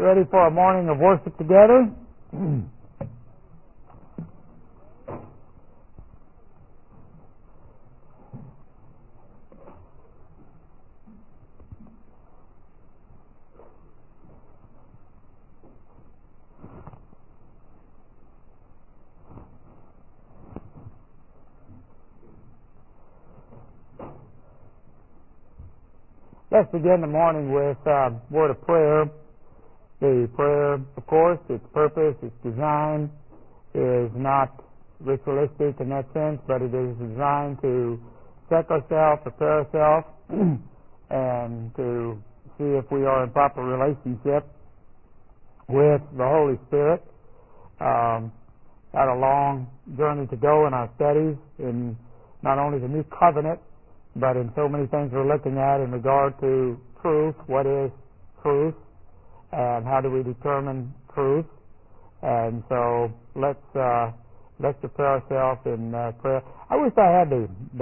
Ready for a morning of worship together? Let's begin the morning with a word of prayer. The prayer, of course, its purpose, its design is not ritualistic in that sense, but it is designed to check ourselves, prepare ourselves, and to see if we are in proper relationship with the Holy Spirit. Had a long journey to go in our studies in not only the New Covenant, but in so many things we're looking at in regard to truth. What is truth? And how do we determine truth? And so let's prepare ourselves in prayer. I wish I had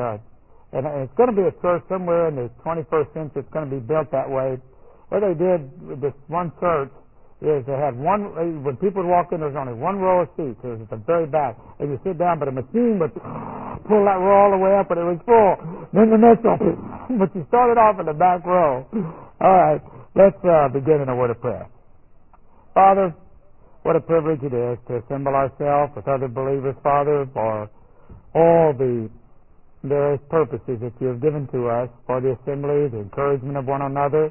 and it's going to be a church somewhere in the 21st century. It's going to be built that way. What they did with this one church is they had when people would walk in, there was only one row of seats. It was at the very back. And you sit down, but a machine would pull that row all the way up, and it was full. Then the next one, but you started off in the back row. All right, let's begin in a word of prayer. Father, what a privilege it is to assemble ourselves with other believers, Father, for all the various purposes that you have given to us, for the assembly, the encouragement of one another,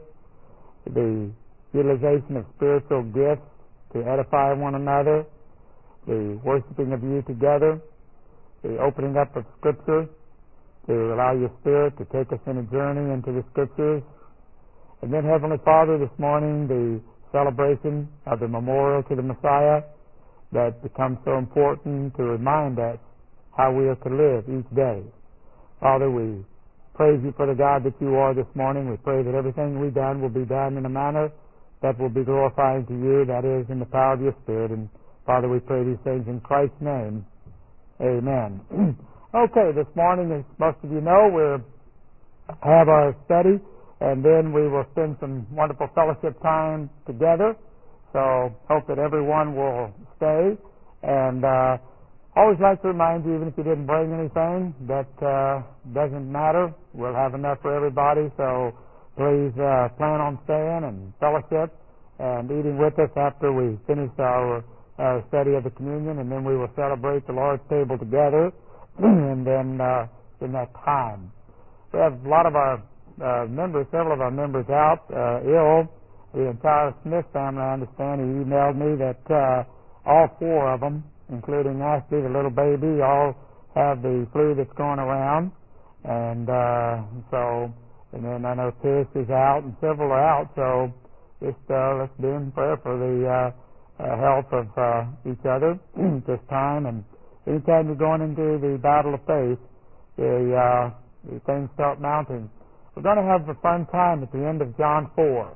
the utilization of spiritual gifts to edify one another, the worshiping of you together, the opening up of Scripture to allow your Spirit to take us in a journey into the Scriptures. And then, Heavenly Father, this morning, the celebration of the memorial to the Messiah that becomes so important to remind us how we are to live each day. Father, we praise you for the God that you are this morning. We pray that everything we've done will be done in a manner that will be glorifying to you, that is, in the power of your Spirit. And, Father, we pray these things in Christ's name. Amen. Okay, this morning, as most of you know, we'll have our study, and then we will spend some wonderful fellowship time together. So, hope that everyone will stay. And always like to remind you, even if you didn't bring anything, that doesn't matter. We'll have enough for everybody. So, please plan on staying and fellowship and eating with us after we finish our study of the communion, and then we will celebrate the Lord's table together. And then in that time, we have a lot of our members, several of our members out ill. The entire Smith family, I understand, he emailed me that all four of them, including Ashley, the little baby, all have the flu that's going around. And and then I know Tish is out and several are out, so just let's be in prayer for the health of each other at this time. And anytime you're going into the battle of faith, the things start mounting. We're going to have a fun time at the end of John 4.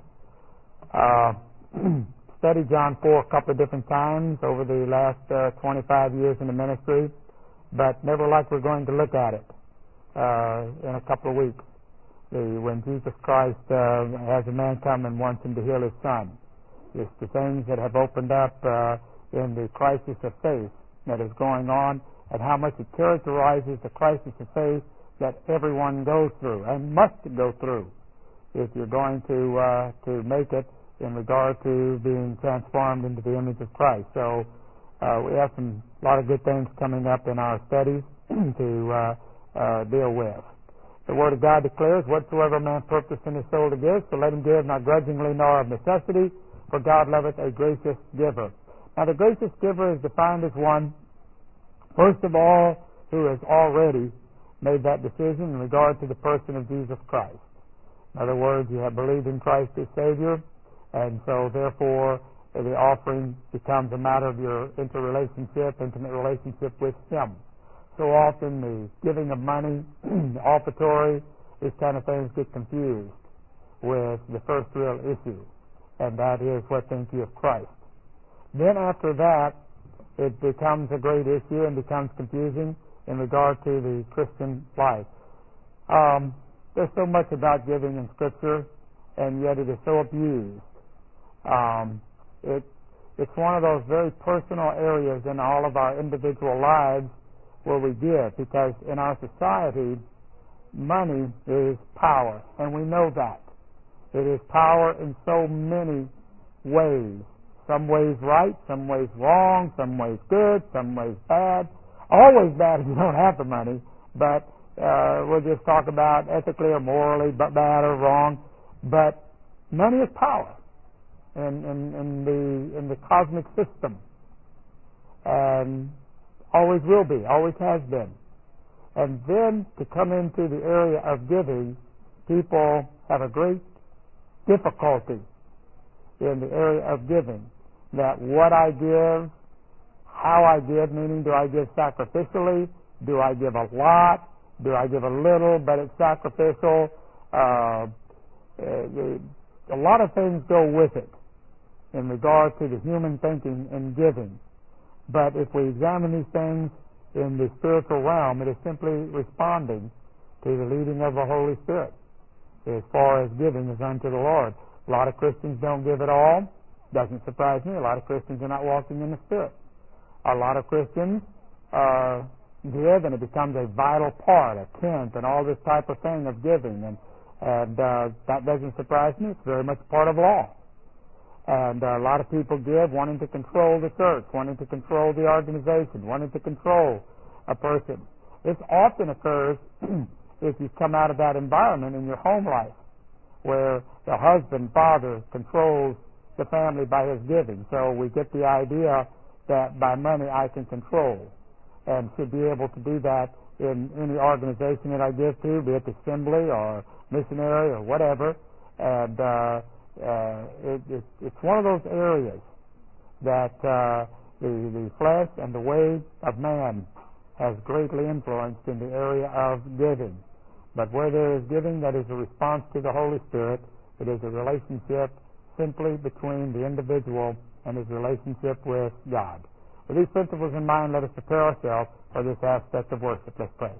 Studied John 4 a couple of different times over the last 25 years in the ministry, but never like we're going to look at it in a couple of weeks. When Jesus Christ has a man come and wants him to heal his son. It's the things that have opened up in the crisis of faith that is going on, and how much it characterizes the crisis of faith that everyone goes through and must go through if you're going to make it in regard to being transformed into the image of Christ. So we have a lot of good things coming up in our studies to deal with. The Word of God declares, whatsoever man purpose in his soul to give, so let him give, not grudgingly nor of necessity, for God loveth a gracious giver. Now the gracious giver is defined as one, first of all, who has already made that decision in regard to the person of Jesus Christ. In other words, you have believed in Christ as Savior, and so therefore the offering becomes a matter of your intimate relationship with Him. So often the giving of money, the offertory, these kind of things get confused with the first real issue, and that is, what think you of Christ? Then after that, it becomes a great issue and becomes confusing in regard to the Christian life. There's so much about giving in Scripture, and yet it is so abused. It's one of those very personal areas in all of our individual lives where we give, because in our society, money is power, and we know that. It is power in so many ways. Some ways right, some ways wrong, some ways good, some ways bad. Always bad if you don't have the money, but we'll just talk about ethically or morally bad or wrong. But money is power in the cosmic system, and always will be, always has been. And then to come into the area of giving, people have a great difficulty in the area of giving. That what I give, how I give, meaning do I give sacrificially, do I give a lot, do I give a little but it's sacrificial? A lot of things go with it in regard to the human thinking and giving. But if we examine these things in the spiritual realm, it is simply responding to the leading of the Holy Spirit as far as giving is unto the Lord. A lot of Christians don't give at all. Doesn't surprise me. A lot of Christians are not walking in the Spirit. A lot of Christians give, and it becomes a vital part, a tenth, and all this type of thing of giving. And that doesn't surprise me. It's very much part of law. And a lot of people give wanting to control the church, wanting to control the organization, wanting to control a person. This often occurs if you come out of that environment in your home life, where the husband, father, controls the family by his giving. So we get the idea that by money I can control, and should be able to do that in any organization that I give to, be it assembly or missionary or whatever. And it's one of those areas that the flesh and the way of man has greatly influenced in the area of giving. But where there is giving that is a response to the Holy Spirit, it is a relationship simply between the individual and his relationship with God. With these principles in mind, let us prepare ourselves for this aspect of worship. Let's pray.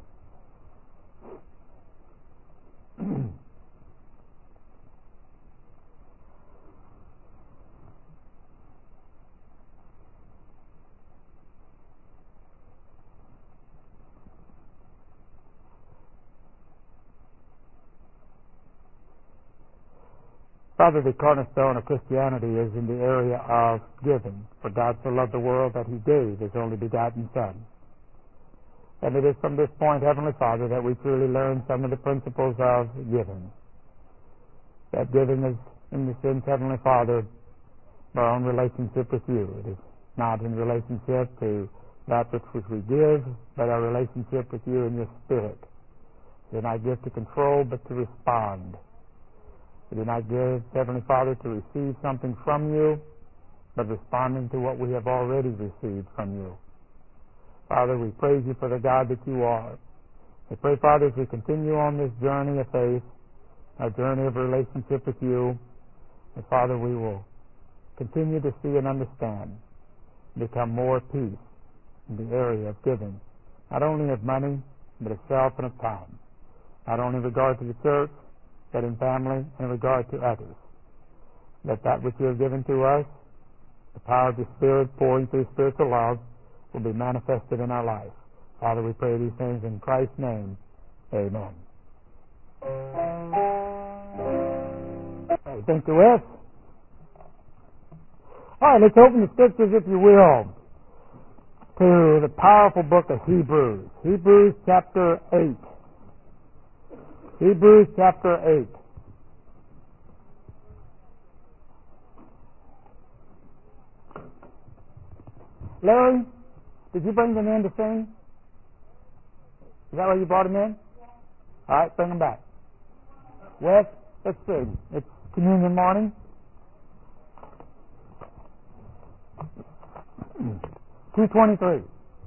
Father, the cornerstone of Christianity is in the area of giving. For God so loved the world that He gave His only begotten Son. And it is from this point, Heavenly Father, that we truly learn some of the principles of giving. That giving is, in the sense, Heavenly Father, our own relationship with You. It is not in relationship to that which we give, but our relationship with You and Your Spirit. We do not give to control, but to respond. We do not give, Heavenly Father, to receive something from You, but responding to what we have already received from You. Father, we praise You for the God that You are. We pray, Father, as we continue on this journey of faith, our journey of relationship with You, that, Father, we will continue to see and understand, become more at peace in the area of giving, not only of money, but of self and of time, not only in regard to the church, but in family and in regard to others. That which You have given to us, the power of the Spirit pouring through spiritual love, will be manifested in our life. Father, we pray these things in Christ's name. Amen. Thank you, Wes. All right, let's open the Scriptures, if you will, to the powerful book of Hebrews. Hebrews chapter 8. Hebrews chapter 8. Larry, did you bring them in to sing? Is that why you brought them in? All right, bring them back. Wes, let's sing. It's communion morning. 2:23.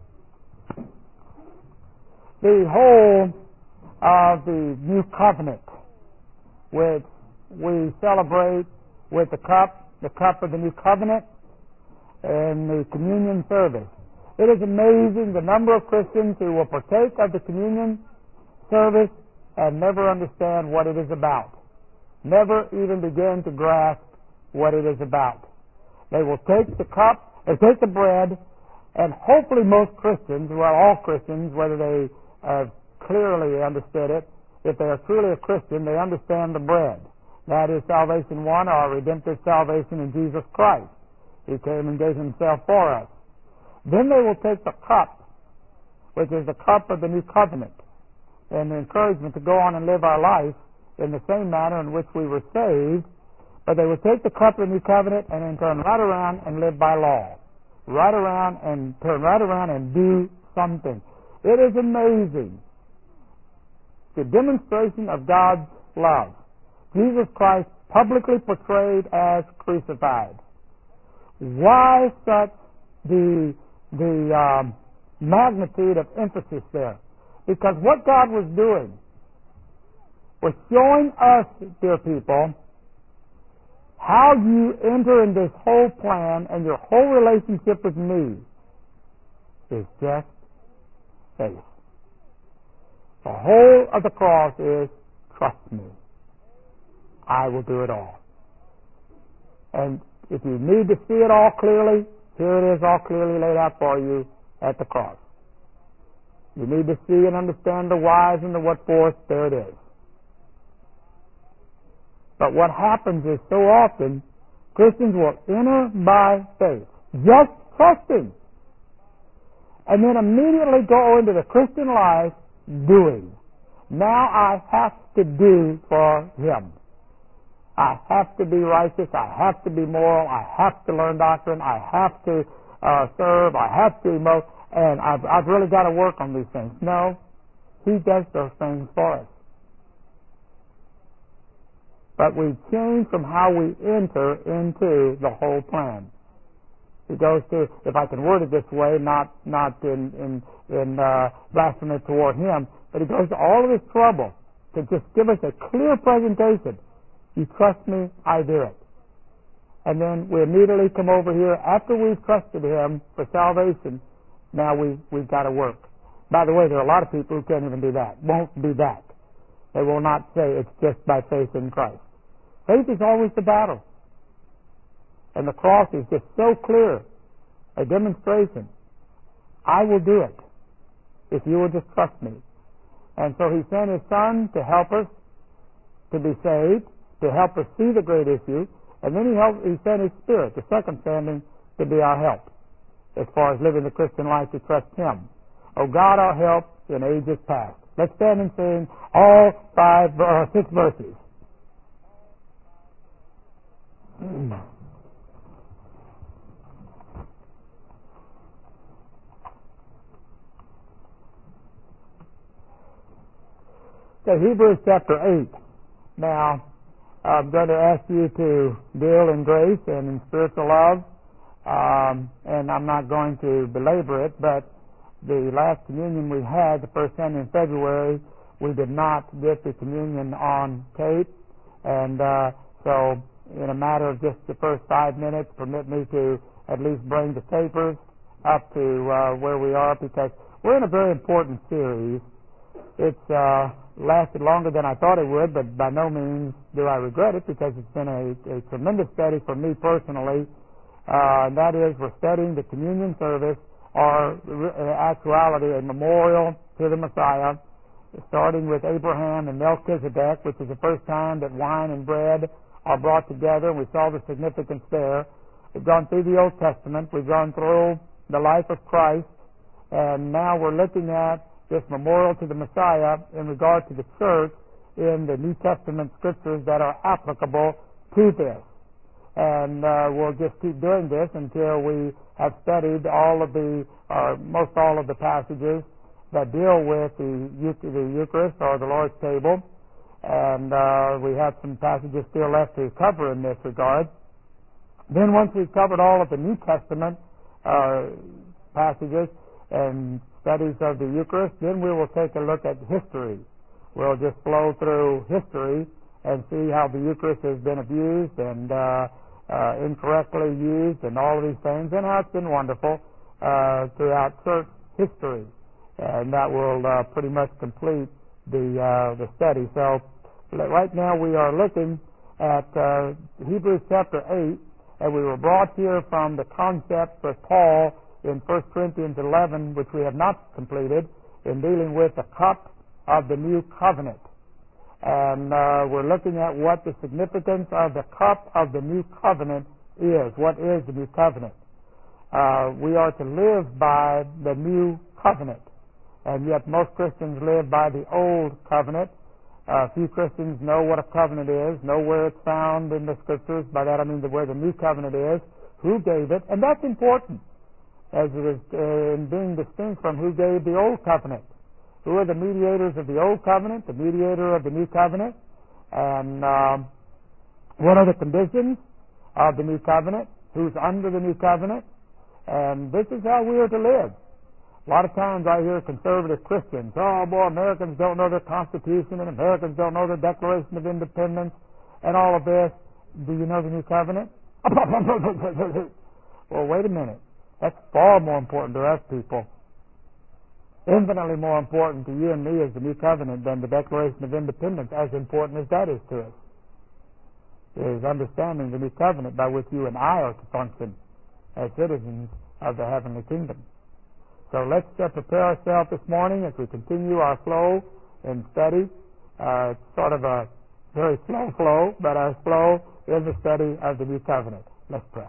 The whole of the new covenant, which we celebrate with the cup of the new covenant, and the communion service. It is amazing the number of Christians who will partake of the communion service and never understand what it is about, never even begin to grasp what it is about. They will take the cup, they take the bread, and hopefully most Christians, well, all Christians, whether they clearly understood it, if they are truly a Christian, they understand the bread. That is salvation one, our redemptive salvation in Jesus Christ. He came and gave himself for us. Then they will take the cup, which is the cup of the new covenant, and the encouragement to go on and live our life in the same manner in which we were saved. But they will take the cup of the new covenant and then turn right around and live by law. Turn right around and do something. It is amazing. The demonstration of God's love. Jesus Christ publicly portrayed as crucified. Why such the magnitude of emphasis there? Because what God was doing was showing us, dear people, how you enter in this whole plan and your whole relationship with me is just faith. The whole of the cross is trust me. I will do it all. And if you need to see it all clearly, here it is all clearly laid out for you at the cross. You need to see and understand the whys and the what fors, there it is. But what happens is so often Christians will enter by faith, just trusting, and then immediately go into the Christian life doing. Now I have to do for Him. I have to be righteous. I have to be moral. I have to learn doctrine. I have to serve. I have to emote. And I've really got to work on these things. No, He does those things for us. But we change from how we enter into the whole plan. He goes to, if I can word it this way, not in blasphemy toward Him, but He goes to all of His trouble to just give us a clear presentation. You trust me, I do it. And then we immediately come over here after we've trusted Him for salvation. Now we've got to work. By the way, there are a lot of people who can't even do that, won't do that. They will not say it's just by faith in Christ. Faith is always the battle. And the cross is just so clear, a demonstration. I will do it if you will just trust me. And so He sent His Son to help us to be saved, to help us see the great issue, and then He sent His Spirit, the second standing, to be our help as far as living the Christian life to trust Him. O God, our help in ages past. Let's stand and sing all 6 verses. So Hebrews chapter 8. Now, I'm going to ask you to deal in grace and in spiritual love, and I'm not going to belabor it, but the last communion we had, the first Sunday in February, we did not get the communion on tape, and so in a matter of just the first 5 minutes, permit me to at least bring the tapers up to where we are, because we're in a very important series. It's lasted longer than I thought it would, but by no means do I regret it, because it's been a tremendous study for me personally. And that is, we're studying the communion service, or in actuality a memorial to the Messiah, starting with Abraham and Melchizedek, which is the first time that wine and bread are brought together. We saw the significance there. We've gone through the Old Testament. We've gone through the life of Christ. And now we're looking at this memorial to the Messiah in regard to the church in the New Testament scriptures that are applicable to this. And we'll just keep doing this until we have studied most all of the passages that deal with the Eucharist or the Lord's table. And we have some passages still left to cover in this regard. Then once we've covered all of the New Testament passages and studies of the Eucharist, then we will take a look at history. We'll just flow through history and see how the Eucharist has been abused and incorrectly used and all of these things, and how it's been wonderful throughout church history. And that will pretty much complete the study. So right now we are looking at Hebrews chapter 8, And we were brought here from the concept of Paul in 1 Corinthians 11, which we have not completed, in dealing with the cup of the new covenant. And we're looking at what the significance of the cup of the new covenant is. What is the new covenant? We are to live by the new covenant, and yet most Christians live by the old covenant. Few Christians know what a covenant is, know where it's found in the Scriptures. By that I mean where the new covenant is, who gave it, and that's important, as it is in being distinct from who gave the old covenant. Who are the mediators of the old covenant, the mediator of the new covenant, and what are the conditions of the new covenant, who's under the new covenant, and this is how we are to live. A lot of times I hear conservative Christians, oh boy, Americans don't know their Constitution, and Americans don't know the Declaration of Independence, and all of this. Do you know the new covenant? Well, wait a minute. That's far more important to us people. Infinitely more important to you and me as the new covenant than the Declaration of Independence, as important as that is to us. It is understanding the new covenant by which you and I are to function as citizens of the heavenly kingdom. So let's prepare ourselves this morning as we continue our flow in study. It's sort of a very slow flow, but our flow in the study of the new covenant. Let's pray.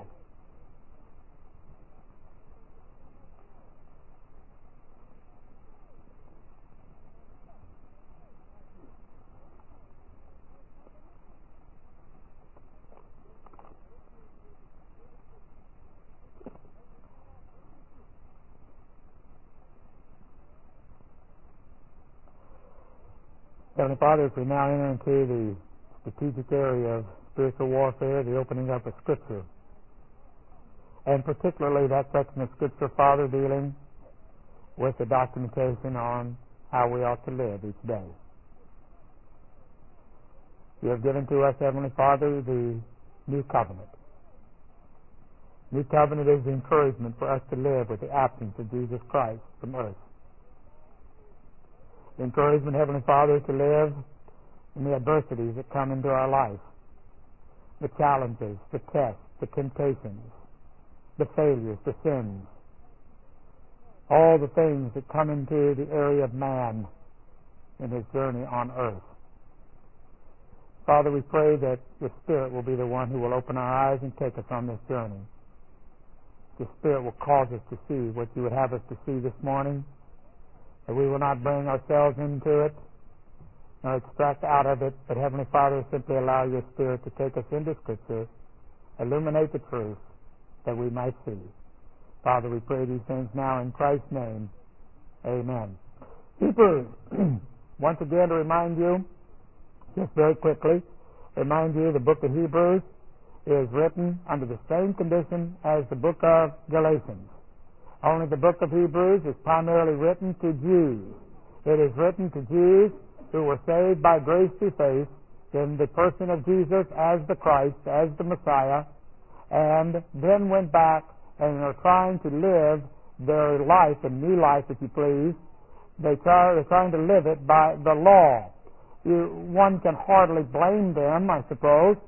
Heavenly Father, as we now enter into the strategic area of spiritual warfare, the opening up of Scripture, and particularly that section of Scripture, Father, dealing with the documentation on how we ought to live each day. You have given to us, Heavenly Father, the new covenant. New covenant is the encouragement for us to live with the absence of Jesus Christ from earth. The encouragement, Heavenly Father, to live in the adversities that come into our life, the challenges, the tests, the temptations, the failures, the sins, all the things that come into the area of man in his journey on earth. Father, we pray that the Spirit will be the one who will open our eyes and take us on this journey. The Spirit will cause us to see what you would have us to see this morning, that we will not bring ourselves into it, nor extract out of it, but Heavenly Father, simply allow your Spirit to take us into Scripture, illuminate the truth, that we might see. Father, we pray these things now in Christ's name. Amen. Hebrews, once again to remind you, just very quickly, remind you the book of Hebrews is written under the same condition as the book of Galatians. Only the book of Hebrews is primarily written to Jews. It is written to Jews who were saved by grace through faith in the person of Jesus as the Christ, as the Messiah, and then went back and are trying to live their life, a new life, if you please. They're trying to live it by the law. One can hardly blame them, I suppose.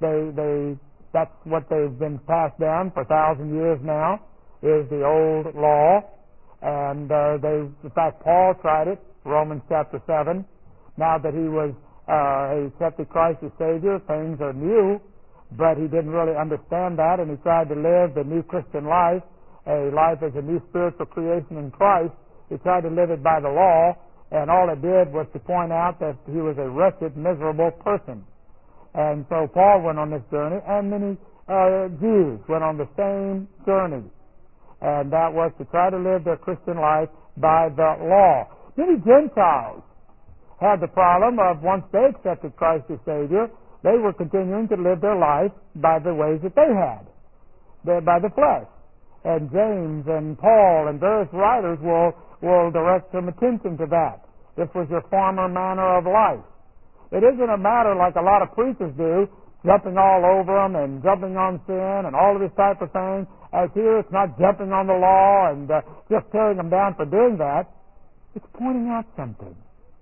That's what they've been passed down for 1,000 years now, is the old law. And in fact, Paul tried it, Romans chapter 7. Now that he accepted Christ as Savior, things are new, but he didn't really understand that, and he tried to live the new Christian life, a life as a new spiritual creation in Christ. He tried to live it by the law, and all it did was to point out that he was a wretched, miserable person. And so Paul went on this journey, and many Jews went on the same journey, and that was to try to live their Christian life by the law. Many Gentiles had the problem of, once they accepted Christ as Savior, they were continuing to live their life by the ways that they had, by the flesh. And James and Paul and various writers will direct some attention to that. This was your former manner of life. It isn't a matter like a lot of preachers do, jumping all over them and jumping on sin and all of this type of thing. As here, it's not jumping on the law and just tearing them down for doing that. It's pointing out something.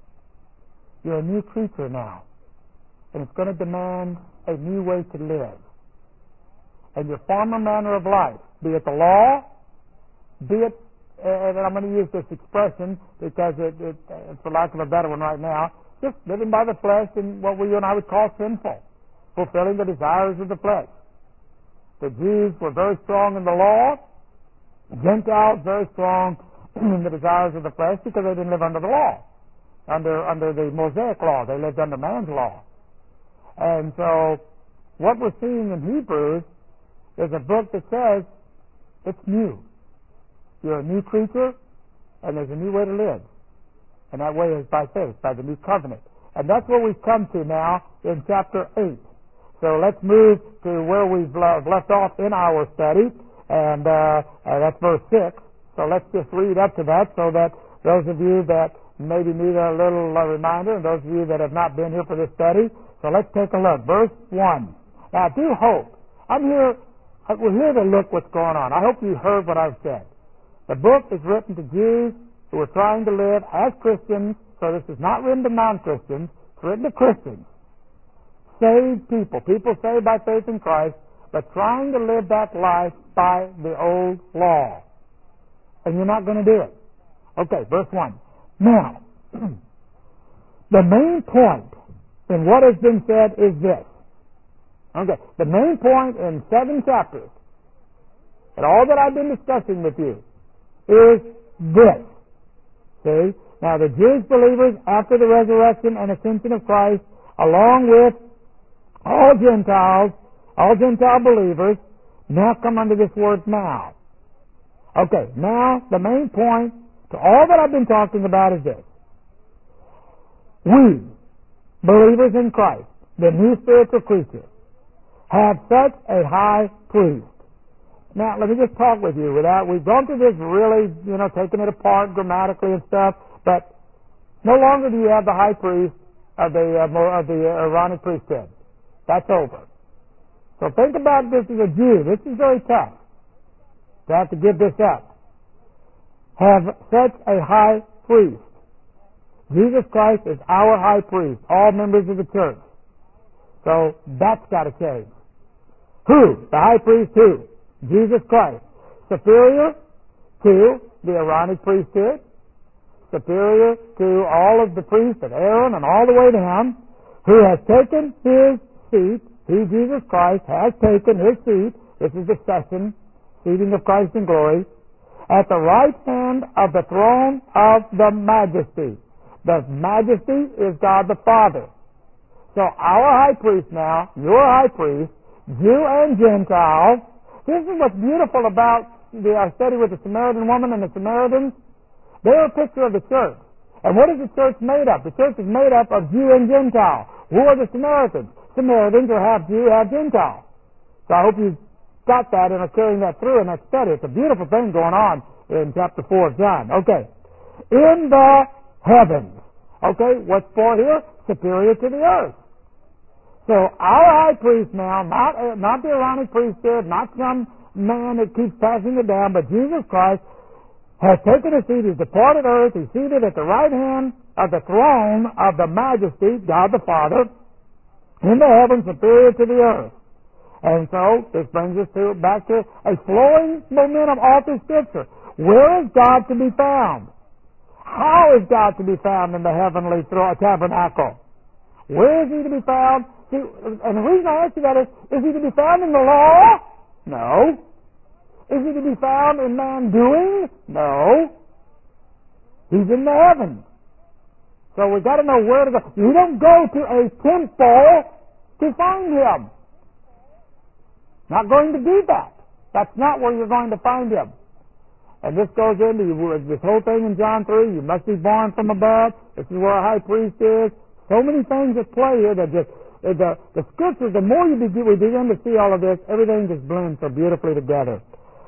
You're a new creature now, and it's going to demand a new way to live. and your former manner of life, be it the law, be it, and I'm going to use this expression because it's for lack of a better one right now, just living by the flesh in what you and I would call sinful, fulfilling the desires of the flesh. The Jews were very strong in the law, Gentiles very strong in the desires of the flesh because they didn't live under the law, under the Mosaic law. They lived under man's law. And so what we're seeing in Hebrews is a book that says it's new. You're a new creature, and there's a new way to live. And that way is by faith, by the new covenant. And that's where we've come to now in chapter 8. So let's move to where we've left off in our study, and that's verse 6. So let's just read up to that so that those of you that maybe need a little reminder, and those of you that have not been here for this study, so let's take a look. Verse 1. Now, I do hope, we're here to look what's going on. I hope you heard what I've said. The book is written to Jews who are trying to live as Christians, so this is not written to non-Christians, it's written to Christians. Saved people saved by faith in Christ, but trying to live that life by the old law. And you're not going to do it. Okay, verse 1. Now, the main point in what has been said is this. Okay, the main point in 7 chapters, and all that I've been discussing with you, is this. See? Now, the Jewish believers, after the resurrection and ascension of Christ, along with all Gentiles, all Gentile believers, now come under this word now. Okay, now the main point to all that I've been talking about is this. We, believers in Christ, the new spiritual creature, have such a high priest. Now, let me just talk with you without, we've gone through this really, taking it apart grammatically and stuff, but no longer do you have the high priest of the Aaronic priesthood. That's over. So think about this as a Jew. This is very tough to have to give this up. Have such a high priest. Jesus Christ is our high priest, all members of the church. So that's got to change. Who? The high priest who? Jesus Christ. Superior to the Aaronic priesthood, superior to all of the priests of Aaron and all the way down, who has taken his seat. He, Jesus Christ, has taken his seat. This is the session, seating of Christ in glory, at the right hand of the throne of the majesty. The majesty is God the Father. So our high priest now, your high priest, Jew and Gentile, this is what's beautiful about our study with the Samaritan woman and the Samaritans. They're a picture of the church. And what is the church made up? The church is made up of Jew and Gentile. Who are the Samaritans? Samaritans are half Jew, half Gentile. So I hope you got that and are carrying that through in that study. It's a beautiful thing going on in chapter 4 of John. Okay. In the heavens. Okay, what's for here? Superior to the earth. So our high priest now, not the Aaronic priesthood, not some man that keeps passing it down, but Jesus Christ has taken a seat. He's departed earth. He's seated at the right hand of the throne of the majesty, God the Father, in the heavens, superior to the earth. And so this brings us back to a flowing momentum all through Scripture. Where is God to be found? How is God to be found in the heavenly tabernacle? Where is he to be found? See, and the reason I ask you that is he to be found in the law? No. Is he to be found in man doing? No. He's in the heavens. So we've got to know where to go. You don't go to a temple to find him. Not going to do that. That's not where you're going to find him. And this goes into this whole thing in John 3. You must be born from above. This is where our high priest is. So many things at play here that just the Scriptures, the more we begin to see all of this, everything just blends so beautifully together.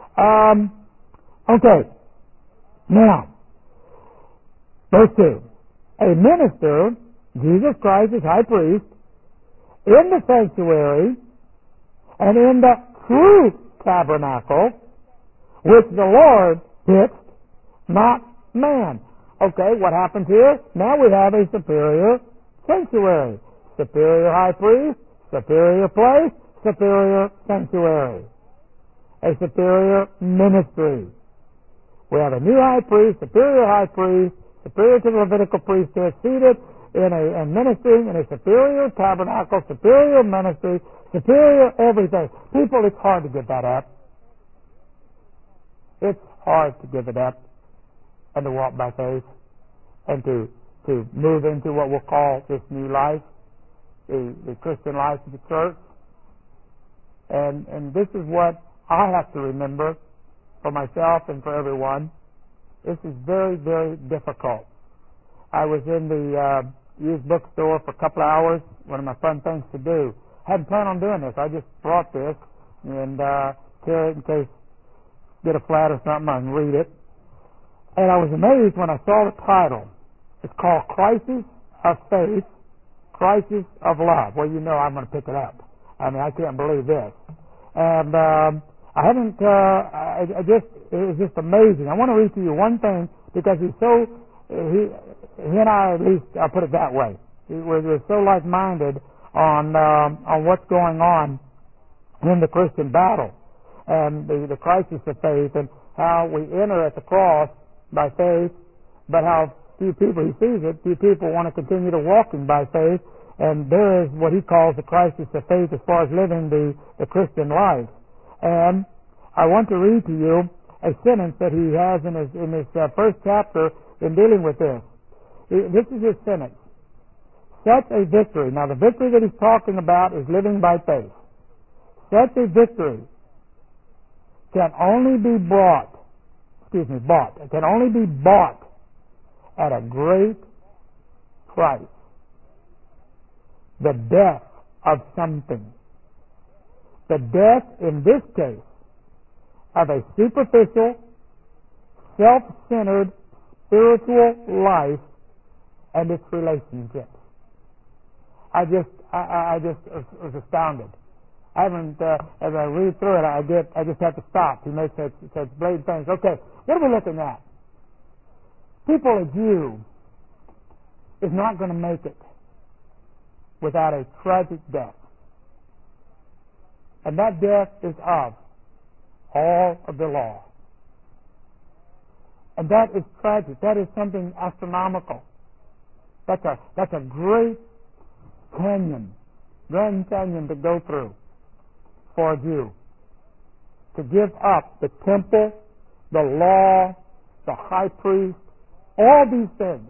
Okay. Now, verse 2. A minister, Jesus Christ is high priest, in the sanctuary and in the true tabernacle, which the Lord fixed, not man. Okay, what happens here? Now we have a superior sanctuary. Superior high priest, superior place, superior sanctuary, a superior ministry. We have a new high priest, superior to the Levitical priesthood, seated and ministering in a superior tabernacle, superior ministry, superior everything. People, it's hard to give that up. It's hard to give it up and to walk by faith and to move into what we'll call this new life, the Christian life of the church. And this is what I have to remember for myself and for everyone. This is very, very difficult. I was in the used bookstore for a couple of hours, one of my fun things to do. Hadn't planned on doing this. I just brought this and carry it in case get a flat or something, I can read it. And I was amazed when I saw the title. It's called Crisis of Faith, Crisis of Love. Well, you know I'm going to pick it up. I mean, I can't believe this. And I haven't, it was just amazing. I want to read to you one thing because he and I, at least, I'll put it that way. We're so like-minded on what's going on in the Christian battle and the crisis of faith and how we enter at the cross by faith, but how few people, he sees it, few people want to continue to walking by faith, and there is what he calls the crisis of faith as far as living the Christian life. And I want to read to you a sentence that he has in his first chapter in dealing with this. This is his sentence. Such a victory, now the victory that he's talking about is living by faith. Such a victory can only be bought. It can only be bought at a great price. The death of something. The death, in this case, of a superficial, self-centered, spiritual life and its relationships. I just was astounded. I haven't, as I read through it, I just have to stop. He makes such blatant things. Okay, what are we looking at? People, a Jew is not going to make it without a tragic death. And that death is of all of the law. And that is tragic. That is something astronomical. That's a great canyon, Grand Canyon to go through for a Jew. To give up the temple, the law, the high priest, all these things.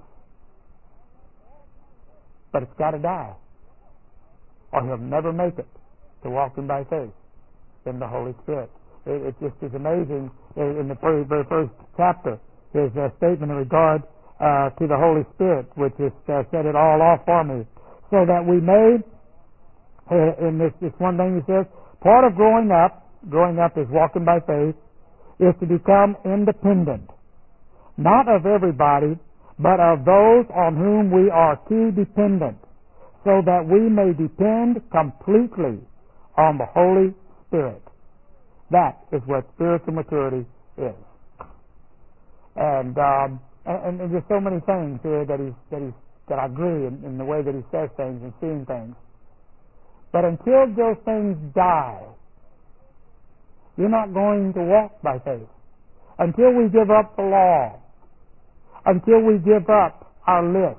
But it's got to die, or he'll never make it to walking by faith in the Holy Spirit. It just is amazing in the very, very first chapter, his statement in regard to the Holy Spirit, which is set it all off for me. So that we may, in this one thing he says, part of growing up is walking by faith, is to become independent. Not of everybody, but of those on whom we are too dependent, so that we may depend completely on the Holy Spirit. That is what spiritual maturity is. And there's so many things here that I agree in the way that he says things and seeing things. But until those things die, you're not going to walk by faith. Until we give up the law, until we give up our list,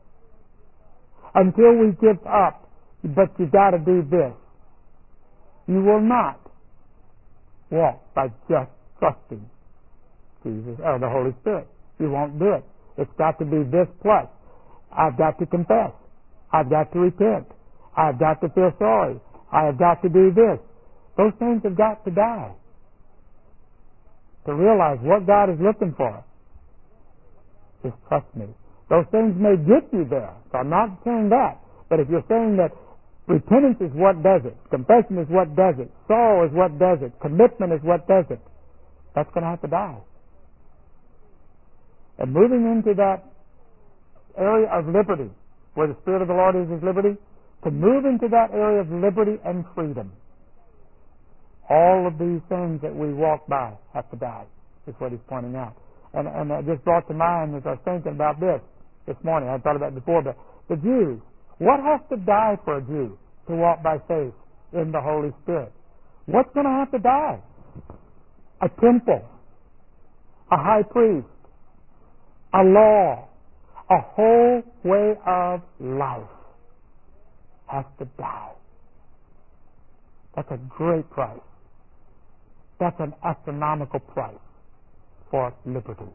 until we give up, but you got to do this, you will not walk by just trusting Jesus or the Holy Spirit. You won't do it. It's got to be this plus. I've got to confess. I've got to repent. I've got to feel sorry. I have got to do this. Those things have got to die. To realize what God is looking for is trust me. Those things may get you there. So I'm not saying that. But if you're saying that repentance is what does it, confession is what does it, sorrow is what does it, commitment is what does it, that's going to have to die. And moving into that area of liberty, where the Spirit of the Lord is liberty, to move into that area of liberty and freedom, all of these things that we walk by have to die, is what he's pointing out. And that just brought to mind as I was thinking about this morning. I thought about it before, but the Jews, what has to die for a Jew to walk by faith in the Holy Spirit. What's going to have to die? A temple, a high priest, a law, a whole way of life has to die. That's a great price. That's an astronomical price for liberty.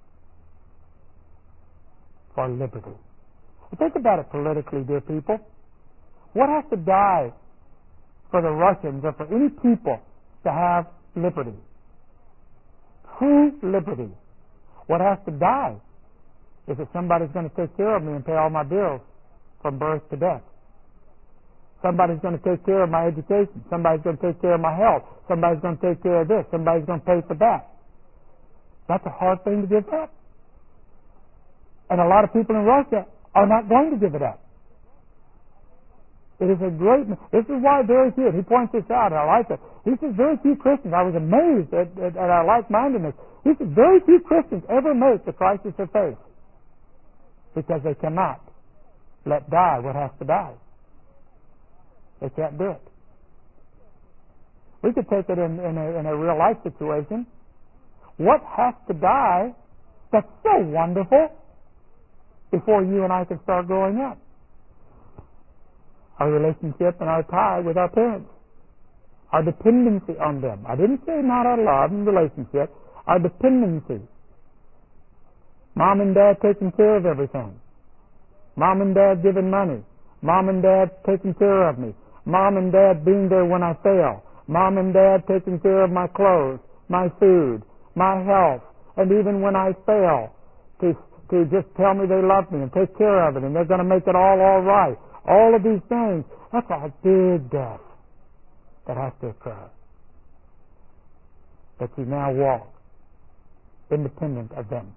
For liberty. Think about it politically, dear people. What has to die for the Russians or for any people to have liberty? True liberty. What has to die is that somebody's going to take care of me and pay all my bills from birth to death. Somebody's going to take care of my education. Somebody's going to take care of my health. Somebody's going to take care of this. Somebody's going to pay for that. That's a hard thing to give up. And a lot of people in Russia are not going to give it up. It is a great... This is why very few... He points this out, and I like it. He says very few Christians... I was amazed at our like-mindedness. He says very few Christians ever make the crisis of faith because they cannot let die what has to die. They can't do it. We could take it in a real-life situation. What has to die that's so wonderful before you and I can start growing up? Our relationship and our tie with our parents. Our dependency on them. I didn't say not our love and relationship. Our dependency. Mom and Dad taking care of everything. Mom and Dad giving money. Mom and Dad taking care of me. Mom and Dad being there when I fail. Mom and Dad taking care of my clothes, my food, my health, and even when I fail, to just tell me they love me and take care of it and they're going to make it all right. All of these things, that's a big death that has to occur. That you now walk independent of them.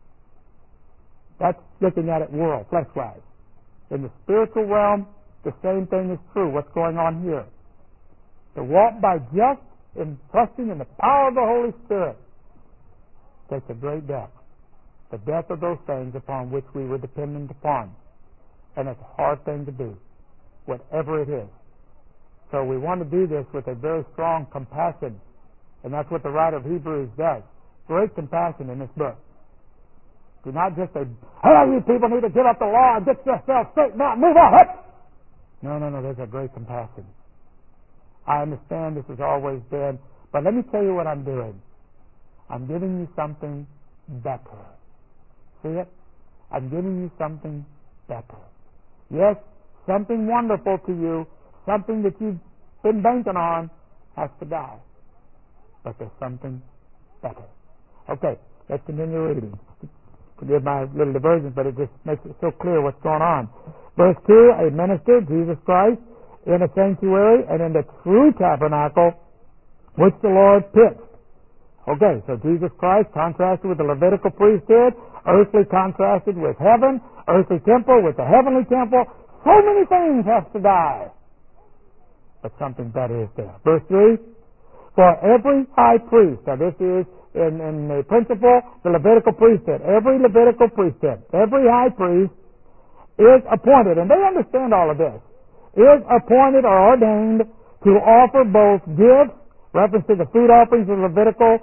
That's looking at it world, flesh-wise. In the spiritual realm, the same thing is true. What's going on here? To walk by just in trusting in the power of the Holy Spirit takes a great death. The death of those things upon which we were dependent upon. And it's a hard thing to do, whatever it is. So we want to do this with a very strong compassion. And that's what the writer of Hebrews does. Great compassion in this book. Do not just say, hey, you people need to give up the law and get yourself straightened out and move on. No, there's a great compassion. I understand this has always been, but let me tell you what I'm doing. I'm giving you something better. See it? I'm giving you something better. Yes, something wonderful to you, something that you've been banking on has to die. But there's something better. Okay, let's continue reading. Forgive my little diversion, but it just makes it so clear what's going on. Verse 2, a minister, Jesus Christ, in a sanctuary and in the true tabernacle which the Lord pitched. Okay, so Jesus Christ contrasted with the Levitical priesthood, earthly contrasted with heaven, earthly temple with the heavenly temple. So many things have to die. But something better is there. Verse 3, for every high priest, now this is in the principle, the Levitical priesthood, every Levitical priesthood, every high priest is appointed, and they understand all of this, is appointed or ordained to offer both gifts, reference to the food offerings of Leviticus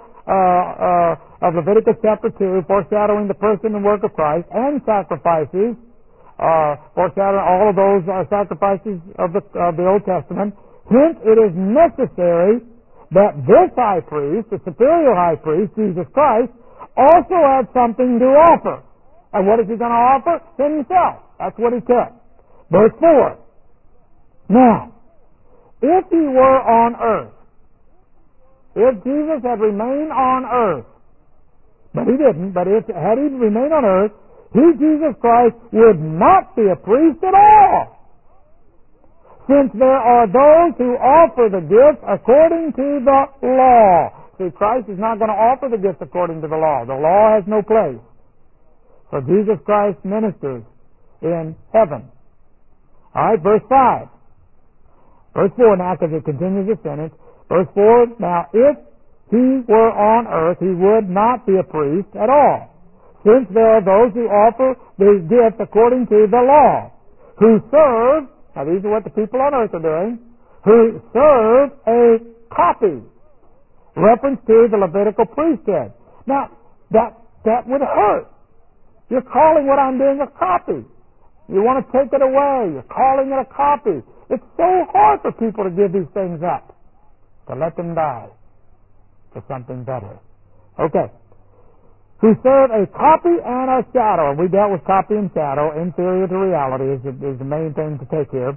chapter 2, foreshadowing the person and work of Christ, and sacrifices, foreshadowing all of those sacrifices of the Old Testament. Hence, it is necessary that this high priest, the superior high priest, Jesus Christ, also had something to offer. And what is he going to offer? Himself. That's what he took. Verse 4. Now, if he were on earth, if Jesus had remained on earth, but he didn't, but had he remained on earth, he, Jesus Christ, would not be a priest at all. Since there are those who offer the gifts according to the law. See, Christ is not going to offer the gifts according to the law. The law has no place. So Jesus Christ ministers in heaven. All right, verse 5. Verse 4 now, because it continues the sentence. Verse 4, now if he were on earth, he would not be a priest at all. Since there are those who offer these gifts according to the law, who serve, now these are what the people on earth are doing, who serve a copy. Reference to the Levitical priesthood. Now, that would hurt. You're calling what I'm doing a copy. You want to take it away. You're calling it a copy. It's so hard for people to give these things up, to let them die for something better. Okay. Who serve a copy and a shadow. We dealt with copy and shadow. Inferior to reality is the main thing to take here.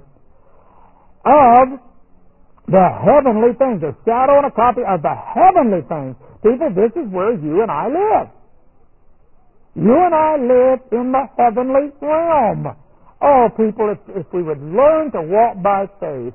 Of the heavenly things. A shadow and a copy of the heavenly things. People, this is where you and I live. You and I live in the heavenly realm. Oh, people, if we would learn to walk by faith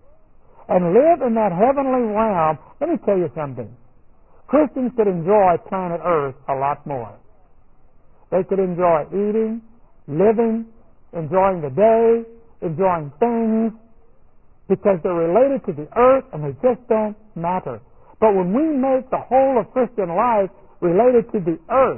and live in that heavenly realm, let me tell you something. Christians could enjoy planet Earth a lot more. They could enjoy eating, living, enjoying the day, enjoying things, because they're related to the earth and they just don't matter. But when we make the whole of Christian life related to the earth,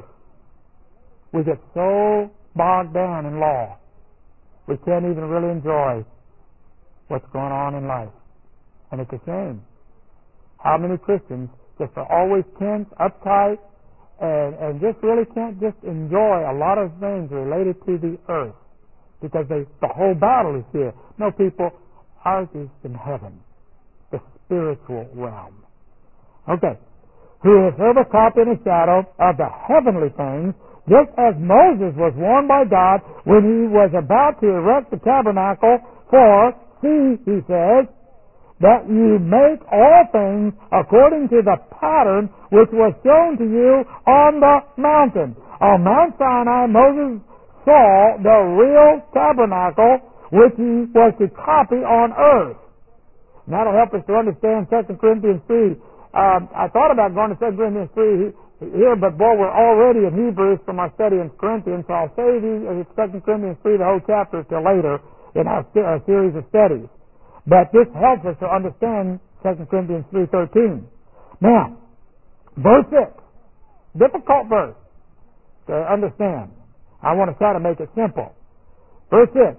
we get so bogged down in law, we can't even really enjoy what's going on in life. And it's a shame. How many Christians just are always tense, uptight, and just really can't just enjoy a lot of things related to the earth because the whole battle is here. No, people, ours is in heaven, the spiritual realm. Okay. Who is ever copy and a shadow of the heavenly things, just as Moses was warned by God when he was about to erect the tabernacle, for, see, he says, that you make all things according to the pattern which was shown to you on the mountain. On Mount Sinai, Moses saw the real tabernacle which he was to copy on earth. And that'll help us to understand 2 Corinthians 3. I thought about going to 2 Corinthians 3 here, but boy, we're already in Hebrews from our study in Corinthians, so I'll save you 2 Corinthians 3, the whole chapter, till later in our series of studies. But this helps us to understand 2 Corinthians 3:13. Now, verse 6, difficult verse to understand. I want to try to make it simple. Verse 6,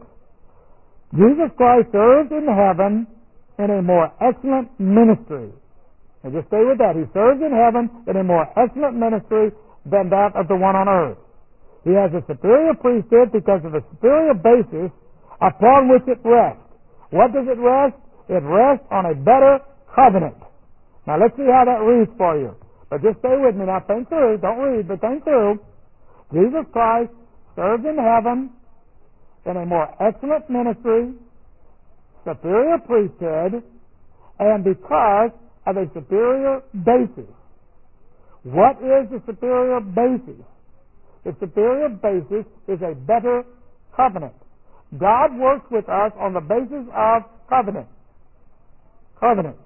Jesus Christ serves in heaven in a more excellent ministry. And just stay with that. He serves in heaven in a more excellent ministry than that of the one on earth. He has a superior priesthood because of the superior basis upon which it rests. What does it rest? It rests on a better covenant. Now let's see how that reads for you. But just stay with me now. Think through. Don't read, but think through. Jesus Christ serves in heaven in a more excellent ministry, superior priesthood, and because of a superior basis. What is the superior basis? The superior basis is a better covenant. God works with us on the basis of covenant. Covenant.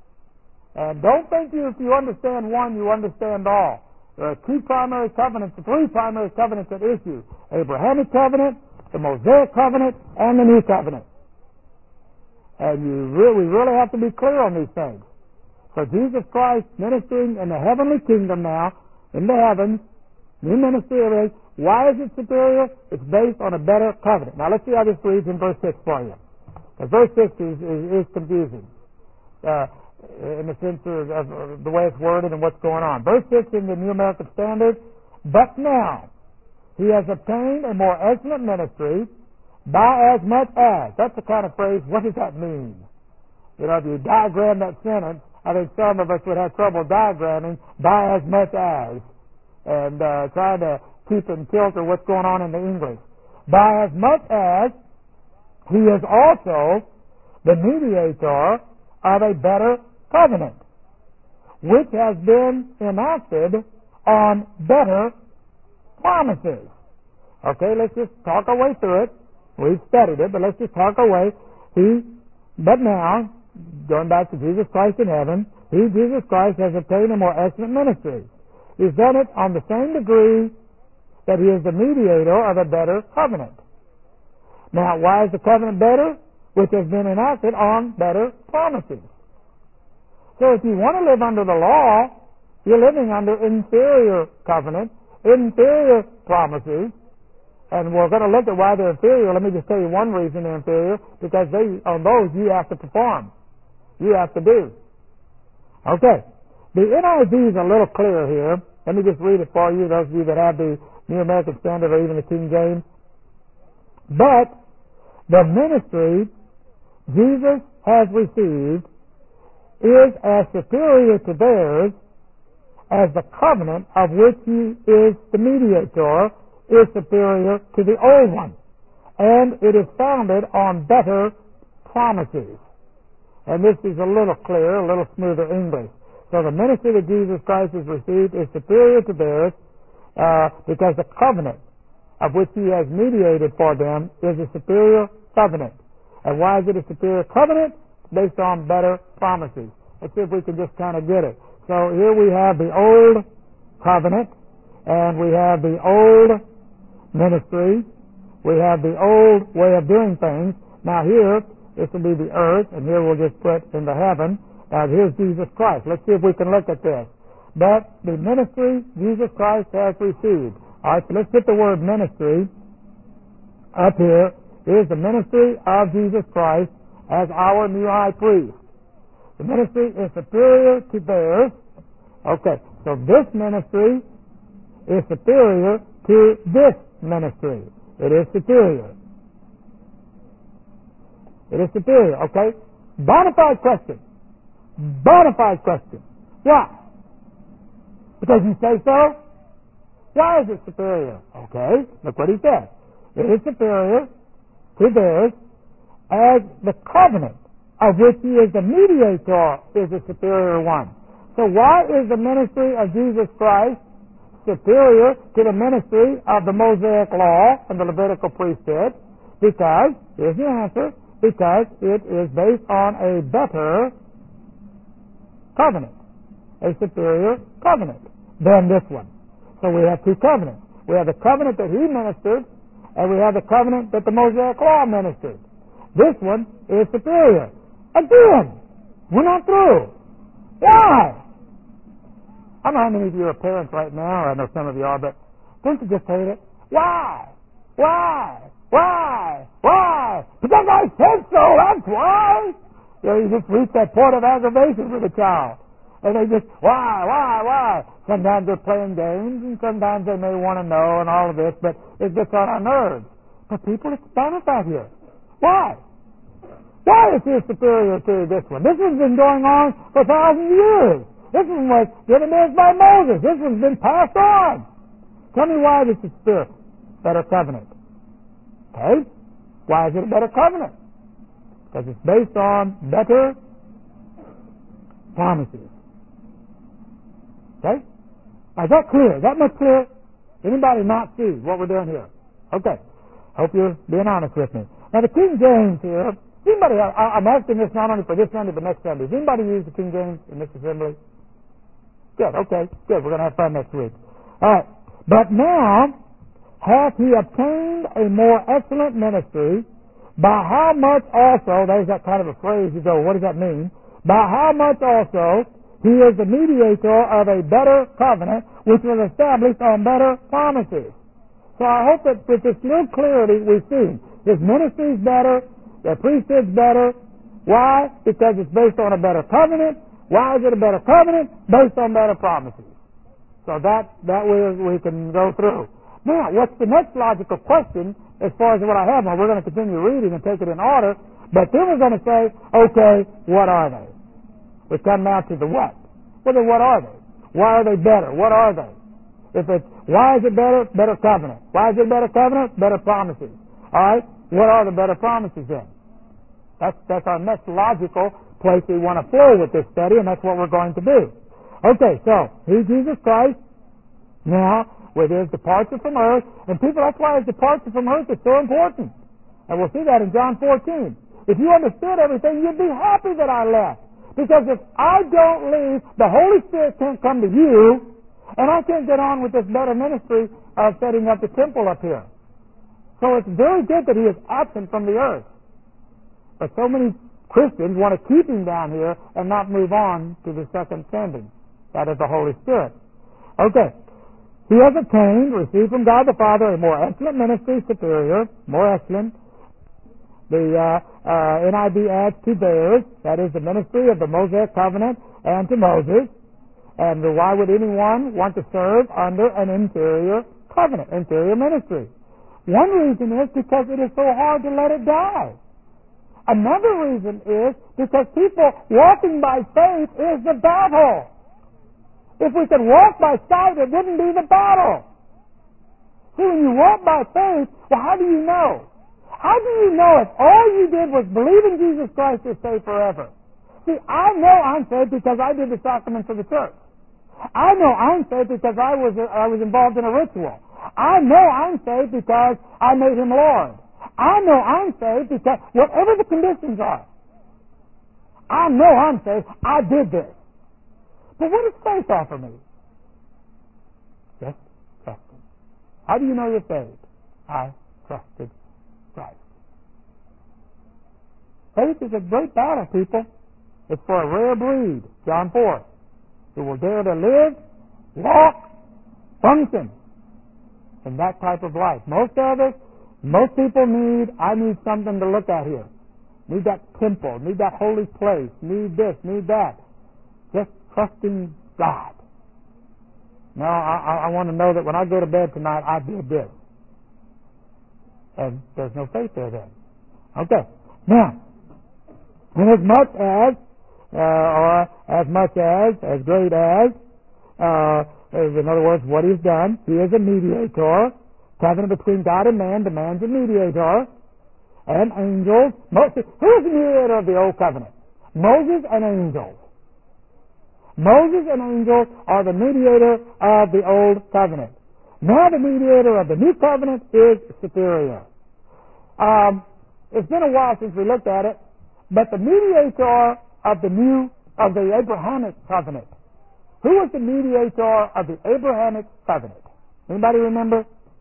And don't think if you understand one, you understand all. There are two primary covenants, three primary covenants at issue. Abrahamic covenant, the Mosaic covenant, and the New covenant. And we really have to be clear on these things. So Jesus Christ ministering in the heavenly kingdom now, in the heavens, new ministry, why is it superior? It's based on a better covenant. Now let's see how this reads in verse 6 for you. Because verse 6 is confusing in the sense of the way it's worded and what's going on. Verse 6 in the New American Standard, but now he has obtained a more excellent ministry by as much as. That's the kind of phrase, what does that mean? You know, if you diagram that sentence, I think some of us would have trouble diagramming by as much as and trying to keep in kilter what's going on in the English. By as much as he is also the mediator of a better covenant, which has been enacted on better promises. Okay, let's just talk our way through it. We've studied it, but let's just talk our way. But now, going back to Jesus Christ in heaven, he, Jesus Christ, has obtained a more excellent ministry. He's done it on the same degree that he is the mediator of a better covenant. Now, why is the covenant better? Which has been enacted on better promises. So if you want to live under the law, you're living under inferior covenant, inferior promises, and we're going to look at why they're inferior. Let me just tell you one reason they're inferior, because on those you have to perform. you have to do. Okay. The NIV is a little clearer here. Let me just read it for you, those of you that have the New American Standard or even the King James. But the ministry Jesus has received is as superior to theirs as the covenant of which he is the mediator is superior to the old one. And it is founded on better promises. And this is a little clearer, a little smoother English. So the ministry that Jesus Christ has received is superior to theirs because the covenant of which he has mediated for them is a superior covenant. And why is it a superior covenant? Based on better promises. Let's see if we can just kind of get it. So here we have the old covenant, and we have the old ministry. We have the old way of doing things. Now here, this will be the earth, and here we'll just put in the heaven. Now here's Jesus Christ. Let's see if we can look at this. But the ministry Jesus Christ has received. All right, so let's put the word ministry up here. Here's the ministry of Jesus Christ as our new high priest. The ministry is superior to theirs. Okay, so this ministry is superior to this ministry. It is superior. It is superior, okay? Bona fide question. Bona fide question. Why? Because you say so? Why is it superior? Okay, look what he says. It is superior to theirs as the covenant of which he is the mediator is a superior one. So why is the ministry of Jesus Christ superior to the ministry of the Mosaic law and the Levitical priesthood? Because, here's the answer, because it is based on a better covenant, a superior covenant than this one. So we have two covenants. We have the covenant that he ministered, and we have the covenant that the Mosaic law ministered. This one is superior. Again, we're not through. Why? I don't know how many of you are parents right now, or I know some of you are, but don't you just hate it? Why? Why? Why? Why? Because I said so, that's why. You know, you just reach that point of aggravation with a child. And they just, why? Sometimes they're playing games, and sometimes they may want to know and all of this, but it gets on our nerves. But people, it's bonafide here. Why? Why is he superior to this one? This one's been going on for 1,000 years. This one was given to us by Moses. This one's been passed on. Tell me why this is superior. Better covenant. Okay? Why is it a better covenant? Because it's based on better promises. Okay? Now, is that clear? Is that much clear? Anybody not see what we're doing here? Okay. Hope you're being honest with me. Now, the King James here, anybody, I'm asking this not only for this Sunday, but next Sunday. Does anybody use the King James in this assembly? Good, okay, good. We're going to have fun next week. All right. But now, hath he obtained a more excellent ministry, by how much also, there's that kind of a phrase, you go, what does that mean? By how much also he is the mediator of a better covenant, which was established on better promises. So I hope that with this little clarity we see, his ministry's better, the priesthood's better. Why? Because it's based on a better covenant. Why is it a better covenant? Based on better promises. So that way we can go through. Now, what's the next logical question as far as what I have? Now, we're going to continue reading and take it in order, but then we're going to say, okay, what are they? We come now to the what. Well, then what are they? Why are they better? What are they? Why is it better? Better covenant. Why is it better covenant? Better promises. All right? What are the better promises then? That's our next logical place we want to flow with this study, and that's what we're going to do. Okay, so here's Jesus Christ now with his departure from earth, and people, that's why his departure from earth is so important. And we'll see that in John 14. If you understood everything, you'd be happy that I left. Because if I don't leave, the Holy Spirit can't come to you, and I can't get on with this better ministry of setting up the temple up here. So it's very good that he is absent from the earth. But so many Christians want to keep him down here and not move on to the second sending. That is the Holy Spirit. Okay. He has obtained, received from God the Father, a more excellent ministry, superior, more excellent, The NIV adds to theirs, that is the ministry of the Mosaic covenant and to Moses. And why would anyone want to serve under an inferior covenant, inferior ministry? One reason is because it is so hard to let it die. Another reason is because people walking by faith is the battle. If we could walk by sight, it wouldn't be the battle. See, when you walk by faith, well, how do you know? How do you know if all you did was believe in Jesus Christ to stay forever? See, I know I'm saved because I did the sacraments of the church. I know I'm saved because I was involved in a ritual. I know I'm saved because I made Him Lord. I know I'm saved because whatever the conditions are, I know I'm saved. I did this. But what does faith offer me? Just trusting. How do you know you're saved? I trusted Christ. Faith is a great battle, people. It's for a rare breed, John 4, who will dare to live, walk, function in that type of life. Most people I need something to look at here. Need that temple, need that holy place, need this, need that. Just trusting God. No, I want to know that when I go to bed tonight, I did this. And there's no faith there then. Okay. Now, as much as, as great as, in other words, what He's done, He is a mediator. Covenant between God and man demands a mediator. And angels. Who's the mediator of the Old Covenant? Moses and angels. Moses and angels are the mediator of the Old Covenant. Now the mediator of the New Covenant is superior. It's been a while since we looked at it, but the mediator of the Abrahamic covenant. Who was the mediator of the Abrahamic covenant? Anybody remember?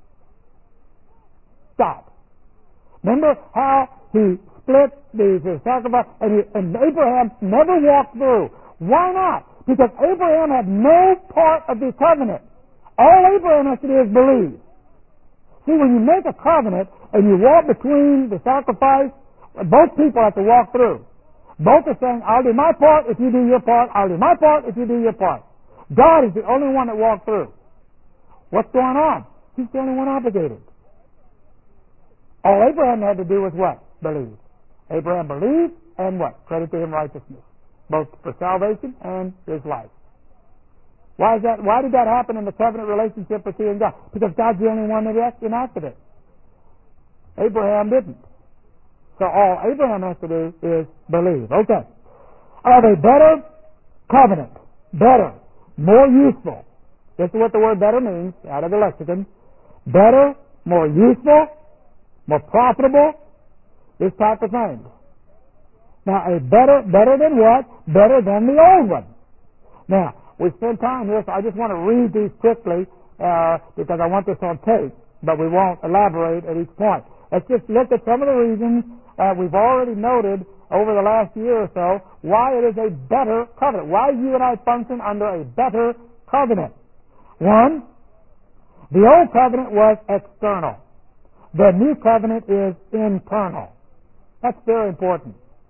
God. Remember how He split the sacrifice and Abraham never walked through. Why not? Because Abraham had no part of the covenant. All Abraham has to do is believe. See, when you make a covenant and you walk between the sacrifice, both people have to walk through. Both are saying, I'll do my part if you do your part. I'll do my part if you do your part. God is the only one that walked through. What's going on? He's the only one obligated. All Abraham had to do was what? Believe. Abraham believed and what? Credit to him righteousness. Both for salvation and his life. Why is that? Why did that happen in the covenant relationship with He and God? Because God's the only one that enacted it. Abraham didn't. So all Abraham has to do is believe. Okay. Of a better covenant. Better. More useful. This is what the word better means out of the lexicon. Better, more useful, more profitable, this type of thing. Now, a better than what? Better than the old one. Now, we spend time here, so I just want to read these quickly because I want this on tape, but we won't elaborate at each point. Let's just look at some of the reasons we've already noted over the last year or so why it is a better covenant, why you and I function under a better covenant. One, the old covenant was external. The new covenant is internal. That's very important.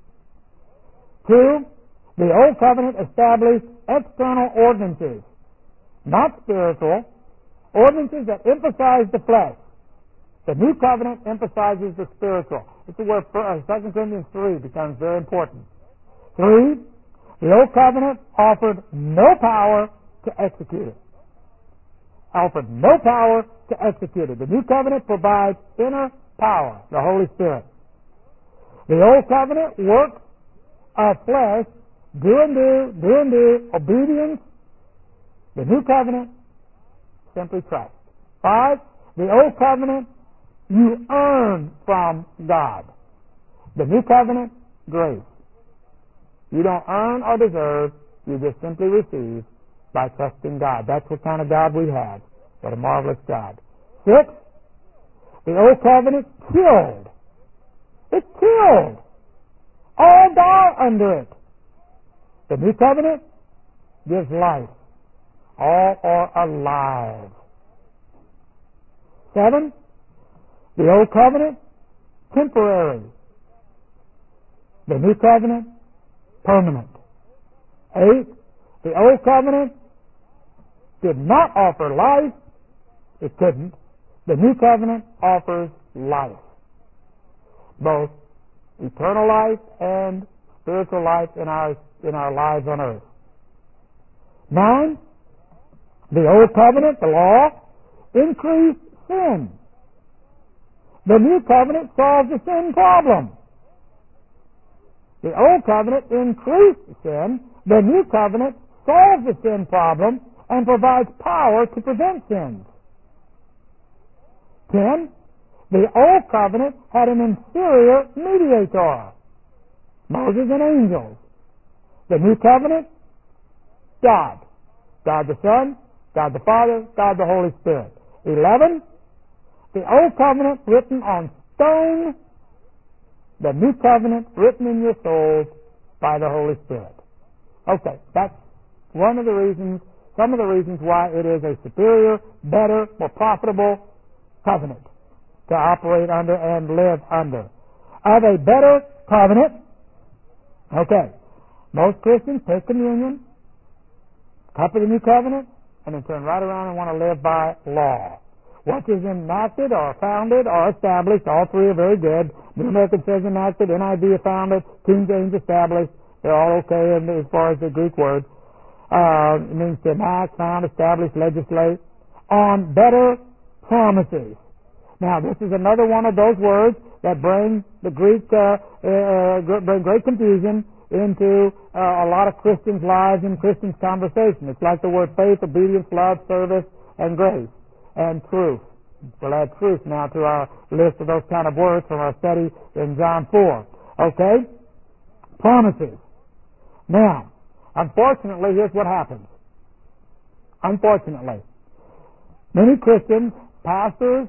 Two, the old covenant established external ordinances, not spiritual, ordinances that emphasize the flesh. The new covenant emphasizes the spiritual. This is where 2 Corinthians 3 becomes very important. Three, the old covenant offered no power to execute it. Offered no power to execute it. The new covenant provides inner power, the Holy Spirit. The old covenant works of flesh, do and do, obedience. The new covenant, simply trust. 5, the old covenant, you earn from God. The new covenant, grace. You don't earn or deserve, you just simply receive by trusting God. That's what kind of God we have. What a marvelous God. 6, the old covenant killed. It killed. All die under it. The new covenant gives life. All are alive. 7, the old covenant, temporary. The new covenant, permanent. 8, the old covenant did not offer life. It couldn't. The new covenant offers life. Both eternal life and spiritual life in our lives on earth. 9, the old covenant, the law, increased sin. The new covenant solves the sin problem. The old covenant increased sin. The new covenant solves the sin problem and provides power to prevent sins. 10, the old covenant had an inferior mediator, Moses and angels. The new covenant, God. God the Son, God the Father, God the Holy Spirit. 11, the old covenant written on stone, the new covenant written in your souls by the Holy Spirit. Okay, that's one of the reasons, some of the reasons why it is a superior, better, more profitable covenant to operate under and live under. Of a better covenant, okay, most Christians take communion, cup of the new covenant, and then turn right around and want to live by law. What is enacted or founded or established, all three are very good. New American says enacted, NIV founded, King James established. They're all okay as far as the Greek word. It means to enact, found, establish, legislate on better promises. Now, this is another one of those words that bring the Greek, bring great confusion into a lot of Christians' lives and Christians' conversation. It's like the word faith, obedience, love, service, and grace, and truth. We'll add truth now to our list of those kind of words from our study in John 4. Okay? Promises. Now, unfortunately, here's what happens. Unfortunately, many Christians, pastors,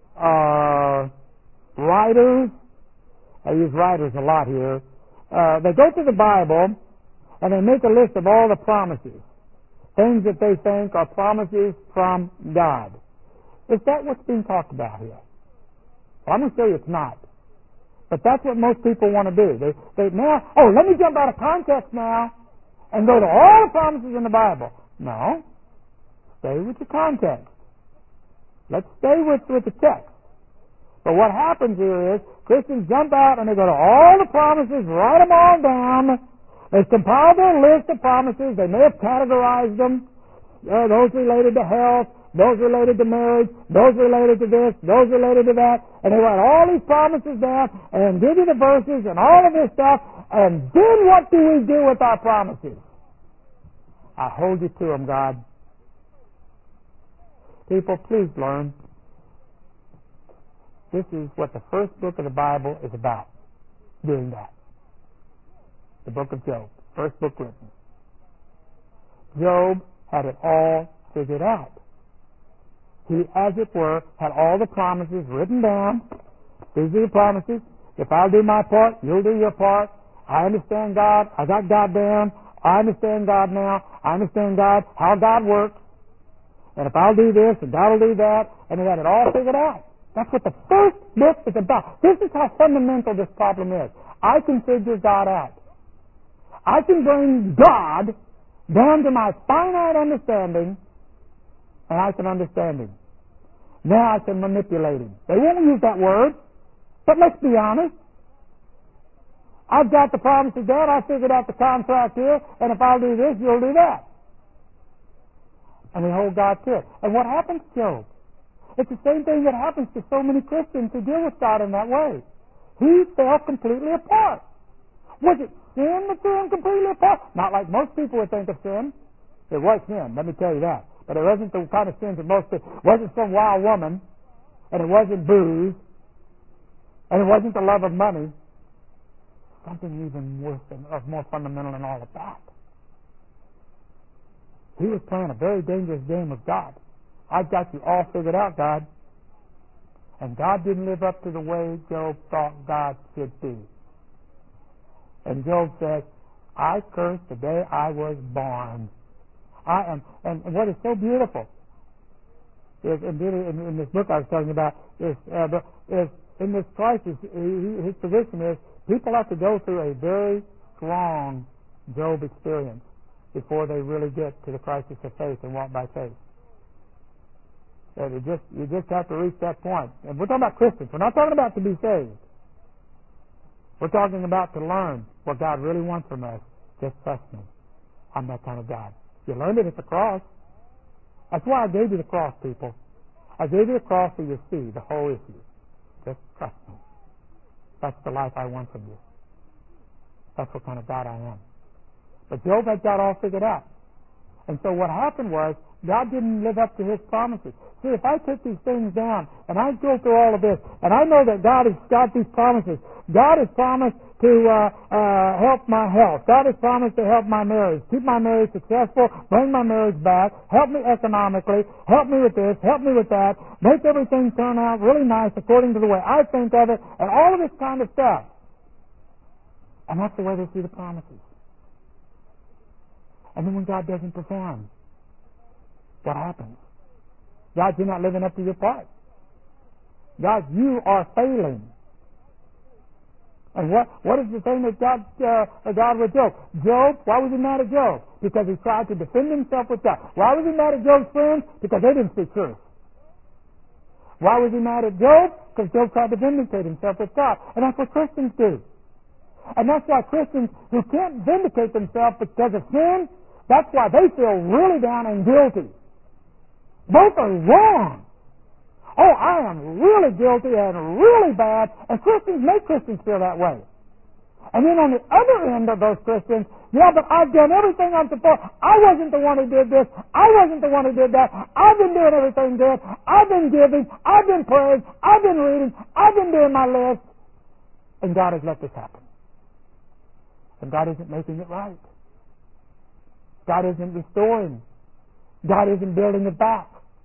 writers, I use writers a lot here, they go to the Bible and they make a list of all the promises, things that they think are promises from God. Is that what's being talked about here? Well, I'm going to show you it's not. But that's what most people want to do. They now, let me jump out of context now and go to all the promises in the Bible. No. Stay with the context. Let's stay with the text. But what happens here is Christians jump out and they go to all the promises, write them all down. They compile their list of promises. They may have categorized them. Those related to health, those related to marriage, those related to this, those related to that. And they write all these promises down and give you the verses and all of this stuff. And then what do we do with our promises? I hold you to them, God. People, please learn. This is what the first book of the Bible is about, doing that. The book of Job, first book written. Job had it all figured out. He, as it were, had all the promises written down. These are the promises. If I'll do my part, you'll do your part. I understand God. I got God down. I understand God now. I understand God, how God works. And if I'll do this, and God will do that, and he had it all figured out. That's what the first book is about. This is how fundamental this problem is. I can figure God out. I can bring God down to my finite understanding, and I can understand him. Now I can manipulate him. They won't use that word, but let's be honest. I've got the promises down. I figured out the contract here, and if I'll do this, you'll do that. And we hold God to it. And what happens to Job? It's the same thing that happens to so many Christians who deal with God in that way. He fell completely apart. Was it sin that threw him completely apart? Not like most people would think of sin. It was sin, let me tell you that. But it wasn't the kind of sin that most people... It wasn't some wild woman, and it wasn't booze, and it wasn't the love of money. Something even worse than, or more fundamental than all of that. He was playing a very dangerous game with God. I've got you all figured out, God. And God didn't live up to the way Job thought God should be. And Job said, I curse the day I was born. And what is so beautiful is, in this book I was talking about, is in this crisis, his position is people have to go through a very strong Job experience before they really get to the crisis of faith and walk by faith. And you just have to reach that point. And we're talking about Christians. We're not talking about to be saved. We're talking about to learn what God really wants from us. Just trust me. I'm that kind of God. You learned it at the cross. That's why I gave you the cross, people. I gave you the cross so you see the whole issue. Just trust me. That's the life I want from you. That's what kind of God I am. But Job had got all figured out. And so what happened was, God didn't live up to His promises. See, if I take these things down, and I go through all of this, and I know that God has got these promises. God has promised to help my health. God has promised to help my marriage, keep my marriage successful, bring my marriage back, help me economically, help me with this, help me with that, make everything turn out really nice according to the way I think of it, and all of this kind of stuff. And that's the way they see the promises. And then when God doesn't perform, what happens? God, you're not living up to your part. God, you are failing. And what is the thing that God would Job? Job, why was he mad at Job? Because he tried to defend himself with God. Why was he mad at Job's friends? Because they didn't speak truth. Why was he mad at Job? Because Job tried to vindicate himself with God. And that's what Christians do. And that's why Christians who can't vindicate themselves because of sin, that's why they feel really down and guilty. Both are wrong. Oh, I am really guilty and really bad, and Christians make Christians feel that way. And then on the other end of those Christians, yeah, but I've done everything I'm supposed. I wasn't the one who did this. I wasn't the one who did that. I've been doing everything good. I've been giving. I've been praying. I've been reading. I've been doing my list. And God has let this happen. And God isn't making it right. God isn't restoring. God isn't building it back.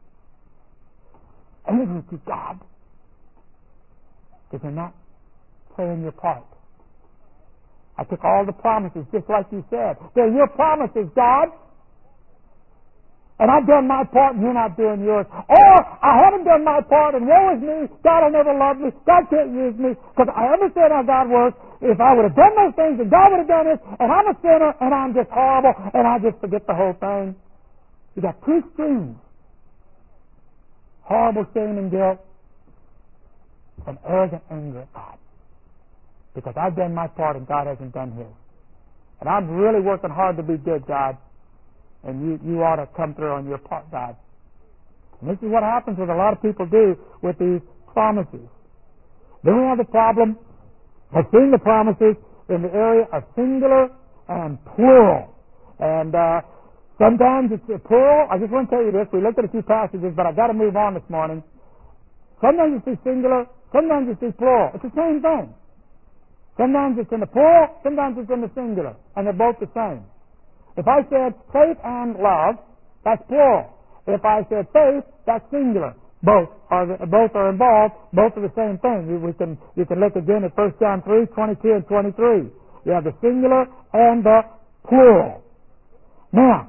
Angry to God because you're not playing your part. I took all the promises just like you said. They're your promises, God. And I've done my part and you're not doing yours. Or I haven't done my part and woe is me. God will never love me. God can't use me because I understand how God works. If I would have done those things and God would have done this and I'm a sinner and I'm just horrible and I just forget the whole thing. You got two streams. Horrible shame and guilt, and arrogant anger at God. Because I've done my part and God hasn't done His. And I'm really working hard to be good, God. And you ought to come through on your part, God. And this is what happens with a lot of people do with these promises. Then we have the problem of seeing the promises in the area of singular and plural. And sometimes it's plural. I just want to tell you this. We looked at a few passages, but I've got to move on this morning. Sometimes you see singular. Sometimes you see plural. It's the same thing. Sometimes it's in the plural. Sometimes it's in the singular. And they're both the same. If I said faith and love, that's plural. If I said faith, that's singular. Both are involved. Both are the same thing. You can look again at 1 John 3, 22 and 23. You have the singular and the plural. Now,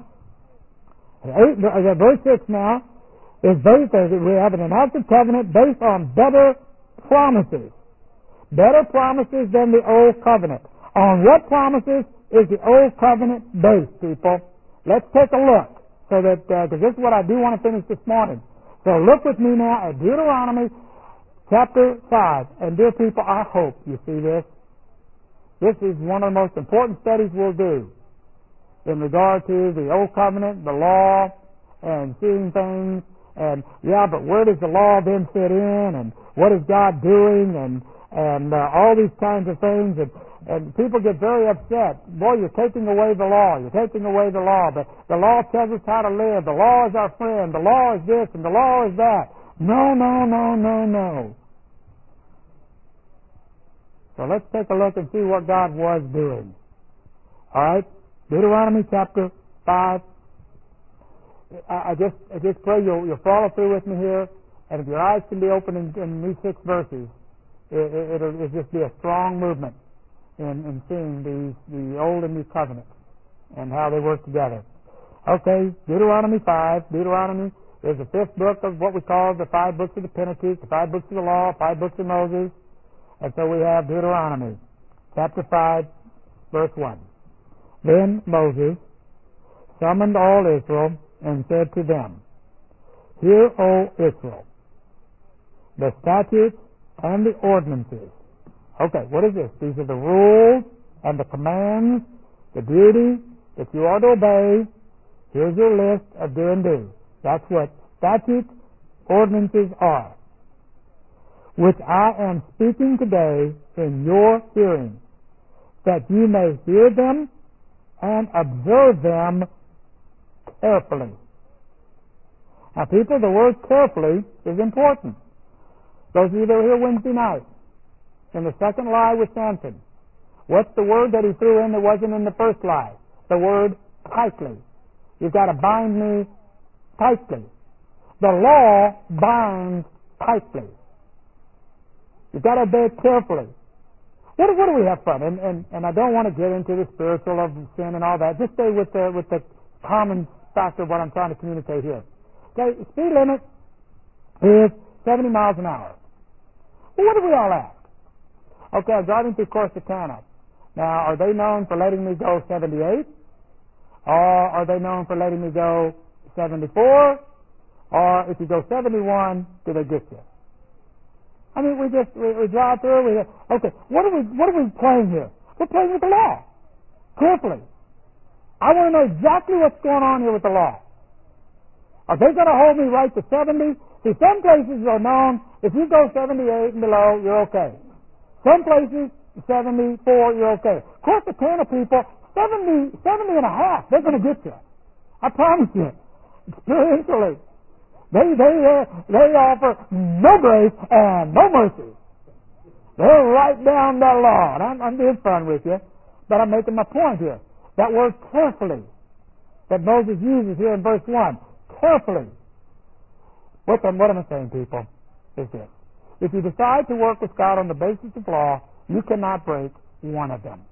verse 6 now is based, we have an enacted covenant based on better promises. Better promises than the old covenant. On what promises is the old covenant based, people? Let's take a look. So that, because this is what I do want to finish this morning. So look with me now at Deuteronomy chapter 5. And dear people, I hope you see this. This is one of the most important studies we'll do in regard to the Old Covenant, the law, and seeing things, and yeah, but where does the law then fit in, and what is God doing, and all these kinds of things, and people get very upset. Boy, you're taking away the law. You're taking away the law. But the law tells us how to live. The law is our friend. The law is this, and the law is that. No, no, no, no, no. So let's take a look and see what God was doing. All right? Deuteronomy chapter 5. I just pray you'll follow through with me here, and if your eyes can be open in these 6 verses, it'll just be a strong movement in seeing the Old and New Covenant and how they work together. Okay, Deuteronomy 5. Deuteronomy is the fifth book of what we call the 5 books of the Pentateuch, the 5 books of the law, 5 books of Moses. And so we have Deuteronomy, chapter 5, verse 1. Then Moses summoned all Israel and said to them, Hear, O Israel, the statutes and the ordinances. Okay, what is this? These are the rules and the commands, the duty that you are to obey. Here's your list of do and do. That's what statutes, ordinances are, which I am speaking today in your hearing, that you may hear them and observe them carefully. Now, people, the word carefully is important. Those of you that were here Wednesday night, in the second lie with Samson, what's the word that he threw in that wasn't in the first lie? The word tightly. You've got to bind me tightly. The law binds tightly. You've got to obey it carefully. What do we have fun? And I don't want to get into the spiritual of sin and all that. Just stay with the common factor of what I'm trying to communicate here. Okay, speed limit is 70 miles an hour. Well, what do we all ask? Okay, I'm driving through Corsicana. Now, are they known for letting me go 78? Or are they known for letting me go 74? Or if you go 71, do they get you? I mean, we drive through. Okay, what are we playing here? We're playing with the law. Carefully. I want to know exactly what's going on here with the law. Are they going to hold me right to 70? See, some places are known, if you go 78 and below, you're okay. Some places, 74, you're okay. Of course, the Corsicana people, 70 and a half, they're going to get you. I promise you. Experientially. They offer no grace and no mercy. They're right down the law. And I'm being fun with you, but I'm making my point here. That word carefully that Moses uses here in verse 1, carefully. What am I saying, people? Is this. If you decide to work with God on the basis of law, you cannot break one of them.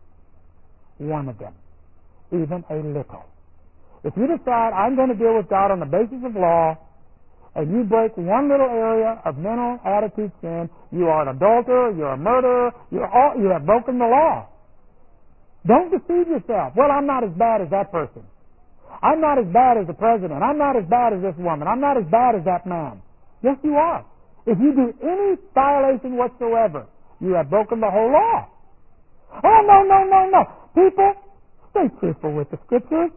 One of them. Even a little. If you decide I'm going to deal with God on the basis of law, and you break one little area of mental attitude sin, you are an adulterer, you're a murderer, you have broken the law. Don't deceive yourself. Well, I'm not as bad as that person. I'm not as bad as the president. I'm not as bad as this woman. I'm not as bad as that man. Yes, you are. If you do any violation whatsoever, you have broken the whole law. Oh, no. People, stay truthful with the Scriptures.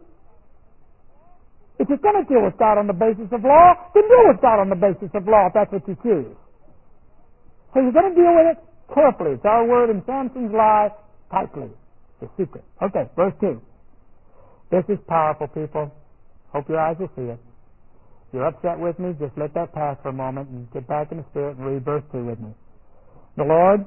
If you're going to deal with God on the basis of law, then deal with God on the basis of law if that's what you choose. So you're going to deal with it carefully. It's our word in Samson's lie, tightly. The secret. Okay, verse 2. This is powerful, people. Hope your eyes will see it. If you're upset with me, just let that pass for a moment and get back in the Spirit and read verse 2 with me. The Lord,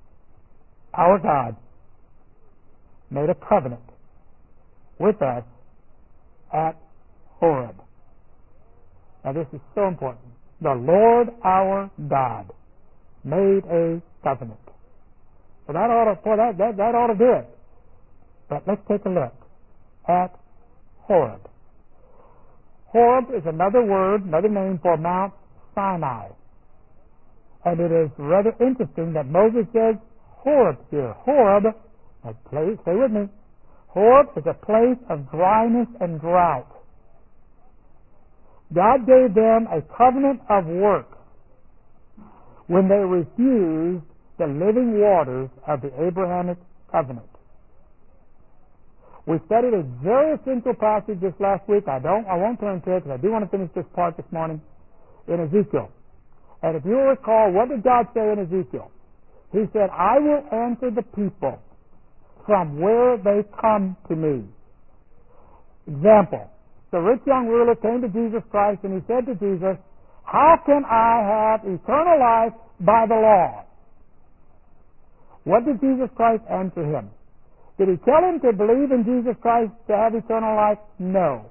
our God, made a covenant with us at Horeb. Now this is so important. The Lord our God made a covenant. So that ought to do it. But let's take a look at Horeb. Horeb is another word, another name for Mount Sinai. And it is rather interesting that Moses says Horeb here. Horeb, stay with me. Horeb is a place of dryness and drought. God gave them a covenant of works when they refused the living waters of the Abrahamic covenant. We studied a very essential passage this last week. I won't turn to it because I do want to finish this part this morning in Ezekiel. And if you will recall, what did God say in Ezekiel? He said, I will answer the people from where they come to me. Example. The rich young ruler came to Jesus Christ and he said to Jesus, how can I have eternal life by the law? What did Jesus Christ answer him? Did he tell him to believe in Jesus Christ to have eternal life? No.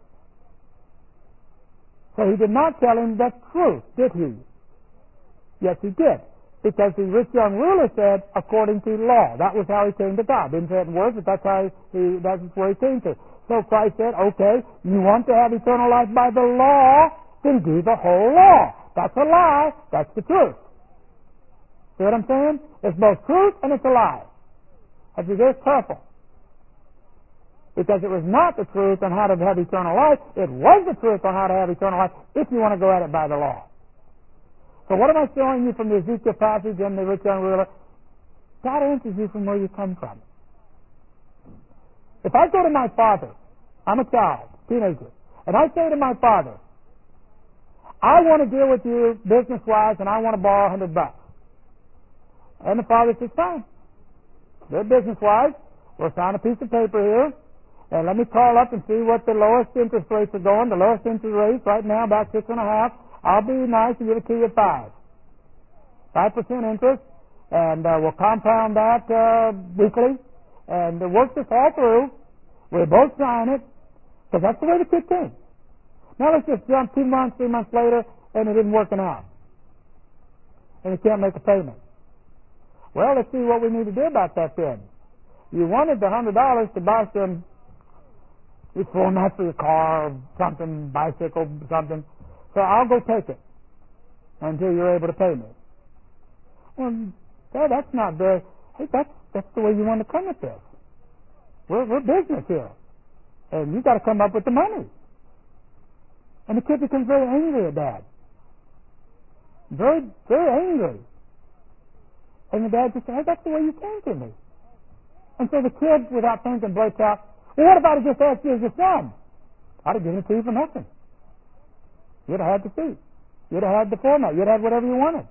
So he did not tell him the truth, did he? Yes, he did. Because the rich young ruler said, according to law. That was how he came to God. Didn't say it in words, but that's where he came to. So Christ said, okay, you want to have eternal life by the law? then do the whole law. That's a lie. That's the truth. See what I'm saying? It's both truth and it's a lie. Have to be very careful. Because it was not the truth on how to have eternal life. It was the truth on how to have eternal life if you want to go at it by the law. So what am I showing you from the Ezekiel passage and the rich young ruler? God answers you from where you come from. If I go to my father, I'm a child, teenager, and I say to my father, I want to deal with you business-wise and I want to borrow $100. And the father says, fine. Good business-wise. We'll sign a piece of paper here and let me call up and see what the lowest interest rates are going. The lowest interest rates right now about 6.5. I'll be nice and give it to you at 5%. 5% interest, and we'll compound that weekly, and work this all through. We'll both sign it, because that's the way the kid came. Now let's just jump 2 months, 3 months later, and it isn't working out. And you can't make a payment. Well, let's see what we need to do about that then. You wanted the $100 to buy some, you're throwing that for your car or something, bicycle, something. So I'll go take it until you're able to pay me. Well, that's not very, hey, that's the way you want to come at this. We're business here. And you got to come up with the money. And the kid becomes very angry at Dad. Very, very angry. And the dad just said, hey, that's the way you came to me. And so the kid, without thinking, breaks out, well, what if I'd have just asked you as your son? I'd have given it to you for nothing. You'd have had the seat. You'd have had the format. You'd have had whatever you wanted.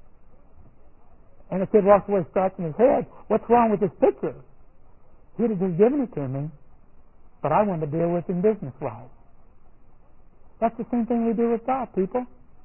And the kid walks away scratching his head. What's wrong with this picture? He'd have just given it to me, but I wanted to deal with him business-wise. That's the same thing we do with God, people.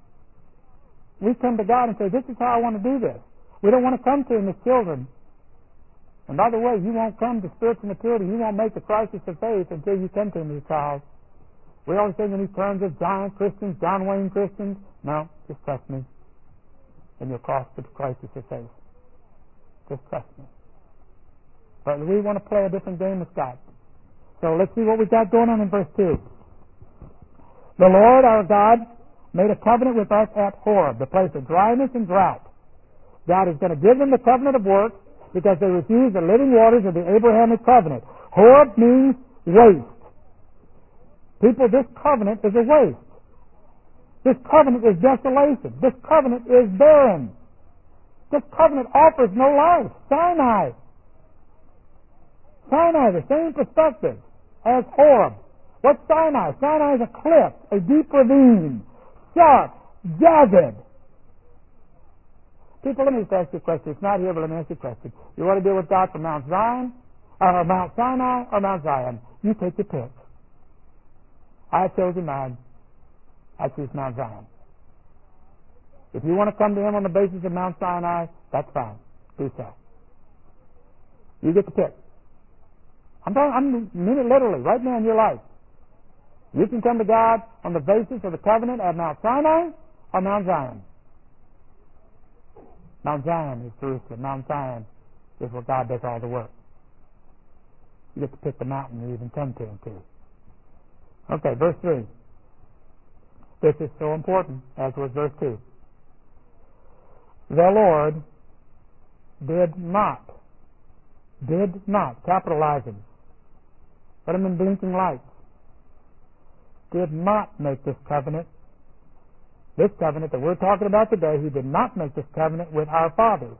We come to God and say, this is how I want to do this. We don't want to come to Him as children. And by the way, you won't come to spiritual maturity. You won't make the crisis of faith until you come to Him as a child. We always think in these terms of giant Christians, John Wayne Christians. No, just trust me. And you'll cross the crisis of faith. Just trust me. But we want to play a different game with God. So let's see what we got going on in verse 2. The Lord our God made a covenant with us at Horeb, the place of dryness and drought. God is going to give them the covenant of works because they refused the living waters of the Abrahamic covenant. Horeb means waste. People, this covenant is a waste. This covenant is desolation. This covenant is barren. This covenant offers no life. Sinai, the same perspective as Horeb. What's Sinai? Sinai is a cliff, a deep ravine, sharp, jagged. People, let me just ask you a question. It's not here, but let me ask you a question. You want to deal with God from Mount Zion, or Mount Sinai, or Mount Zion? You take your pick. I have chosen mine. I choose Mount Zion. If you want to come to Him on the basis of Mount Sinai, that's fine. Do so. You get the pick. I mean it literally, right now in your life. You can come to God on the basis of the covenant at Mount Sinai or Mount Zion. Mount Zion is Jerusalem. Mount Zion is where God does all the work. You get to pick the mountain you even come to Him to. Okay, verse 3. This is so important, as was verse 2. The Lord did not, capitalizing, put them in blinking lights, did not make this covenant. This covenant that we're talking about today, He did not make this covenant with our fathers,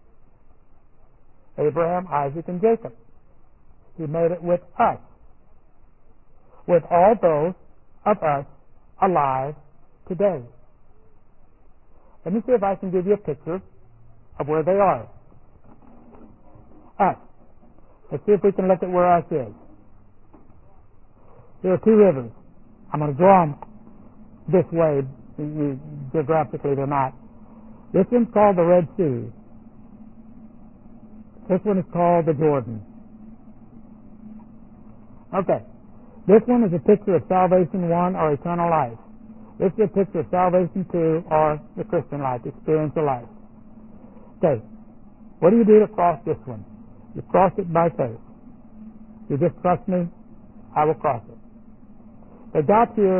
Abraham, Isaac, and Jacob. He made it with us, with all those of us alive today. Let me see if I can give you a picture of where they are. Us. Let's see if we can look at where us is. There are two rivers. I'm going to draw them this way. Geographically, they're not. This one's called the Red Sea. This one is called the Jordan. Okay. This one is a picture of salvation 1 or eternal life. This is a picture of salvation 2 or the Christian life, experiential life. Okay. What do you do to cross this one? You cross it by faith. You just trust me, I will cross it. They got here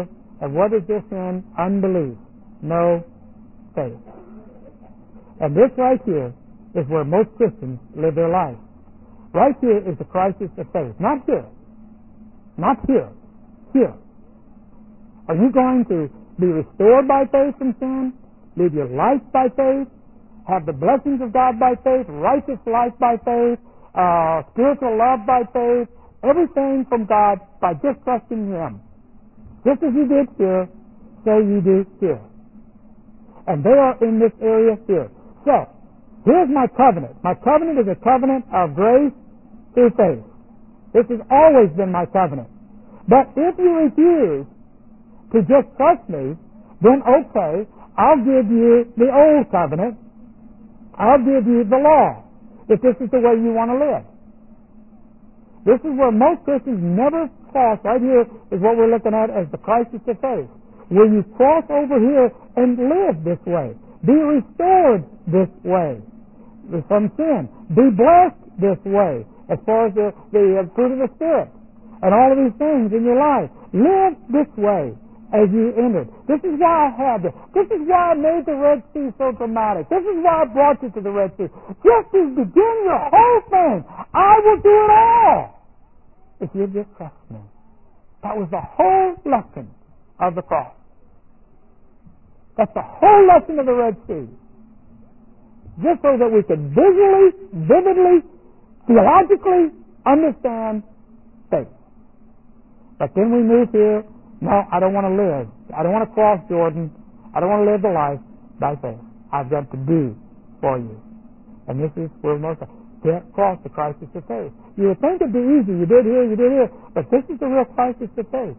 And what is this in? Unbelief. No faith. And this right here is where most Christians live their life. Right here is the crisis of faith. Not here. Not here. Here. Are you going to be restored by faith from sin? Live your life by faith? Have the blessings of God by faith? Righteous life by faith? Spiritual love by faith? Everything from God by just trusting Him. Just as you did here, so you do here. And they are in this area here. So, here's my covenant. My covenant is a covenant of grace through faith. This has always been my covenant. But if you refuse to just trust me, then okay, I'll give you the old covenant. I'll give you the law, if this is the way you want to live. This is where most Christians never cross. Right here is what we're looking at as the crisis of faith. Where you cross over here and live this way. Be restored this way from sin. Be blessed this way as far as the fruit of the Spirit. And all of these things in your life. Live this way as you entered. This is why I had this. This is why I made the Red Sea so dramatic. This is why I brought you to the Red Sea. Just to begin your whole thing. I will do it all if you just trust me. That was the whole lesson of the cross. That's the whole lesson of the Red Sea. Just so that we could visually, vividly, theologically understand faith. But then we move here. No, I don't want to live. I don't want to cross Jordan. I don't want to live the life by faith. I've got to do for you. And this is where most can't cross the crisis of faith. You would think it'd be easy. You did here. But this is the real crisis of faith.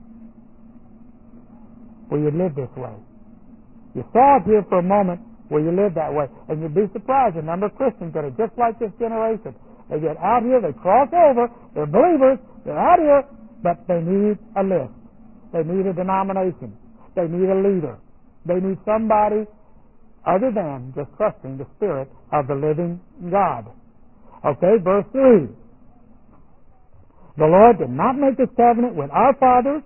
Where you live this way. You saw it here for a moment where you live that way. And you'd be surprised the number of Christians that are just like this generation. They get out here, they cross over, they're believers, they're out here, but they need a list. They need a denomination. They need a leader. They need somebody other than just trusting the Spirit of the living God. Okay, verse 3. The Lord did not make this covenant with our fathers,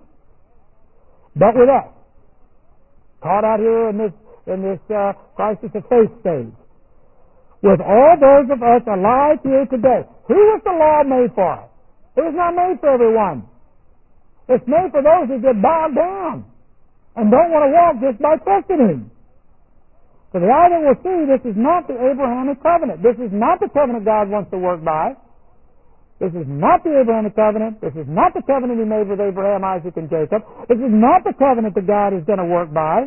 but with us. Caught out here in this crisis of faith stage. With all those of us alive here today. Who was the law made for? It was not made for everyone. It's made for those who get bogged down and don't want to walk just by trusting Him. So the eye that will see, this is not the Abrahamic covenant. This is not the covenant God wants to work by. This is not the Abrahamic covenant. This is not the covenant He made with Abraham, Isaac, and Jacob. This is not the covenant that God is going to work by.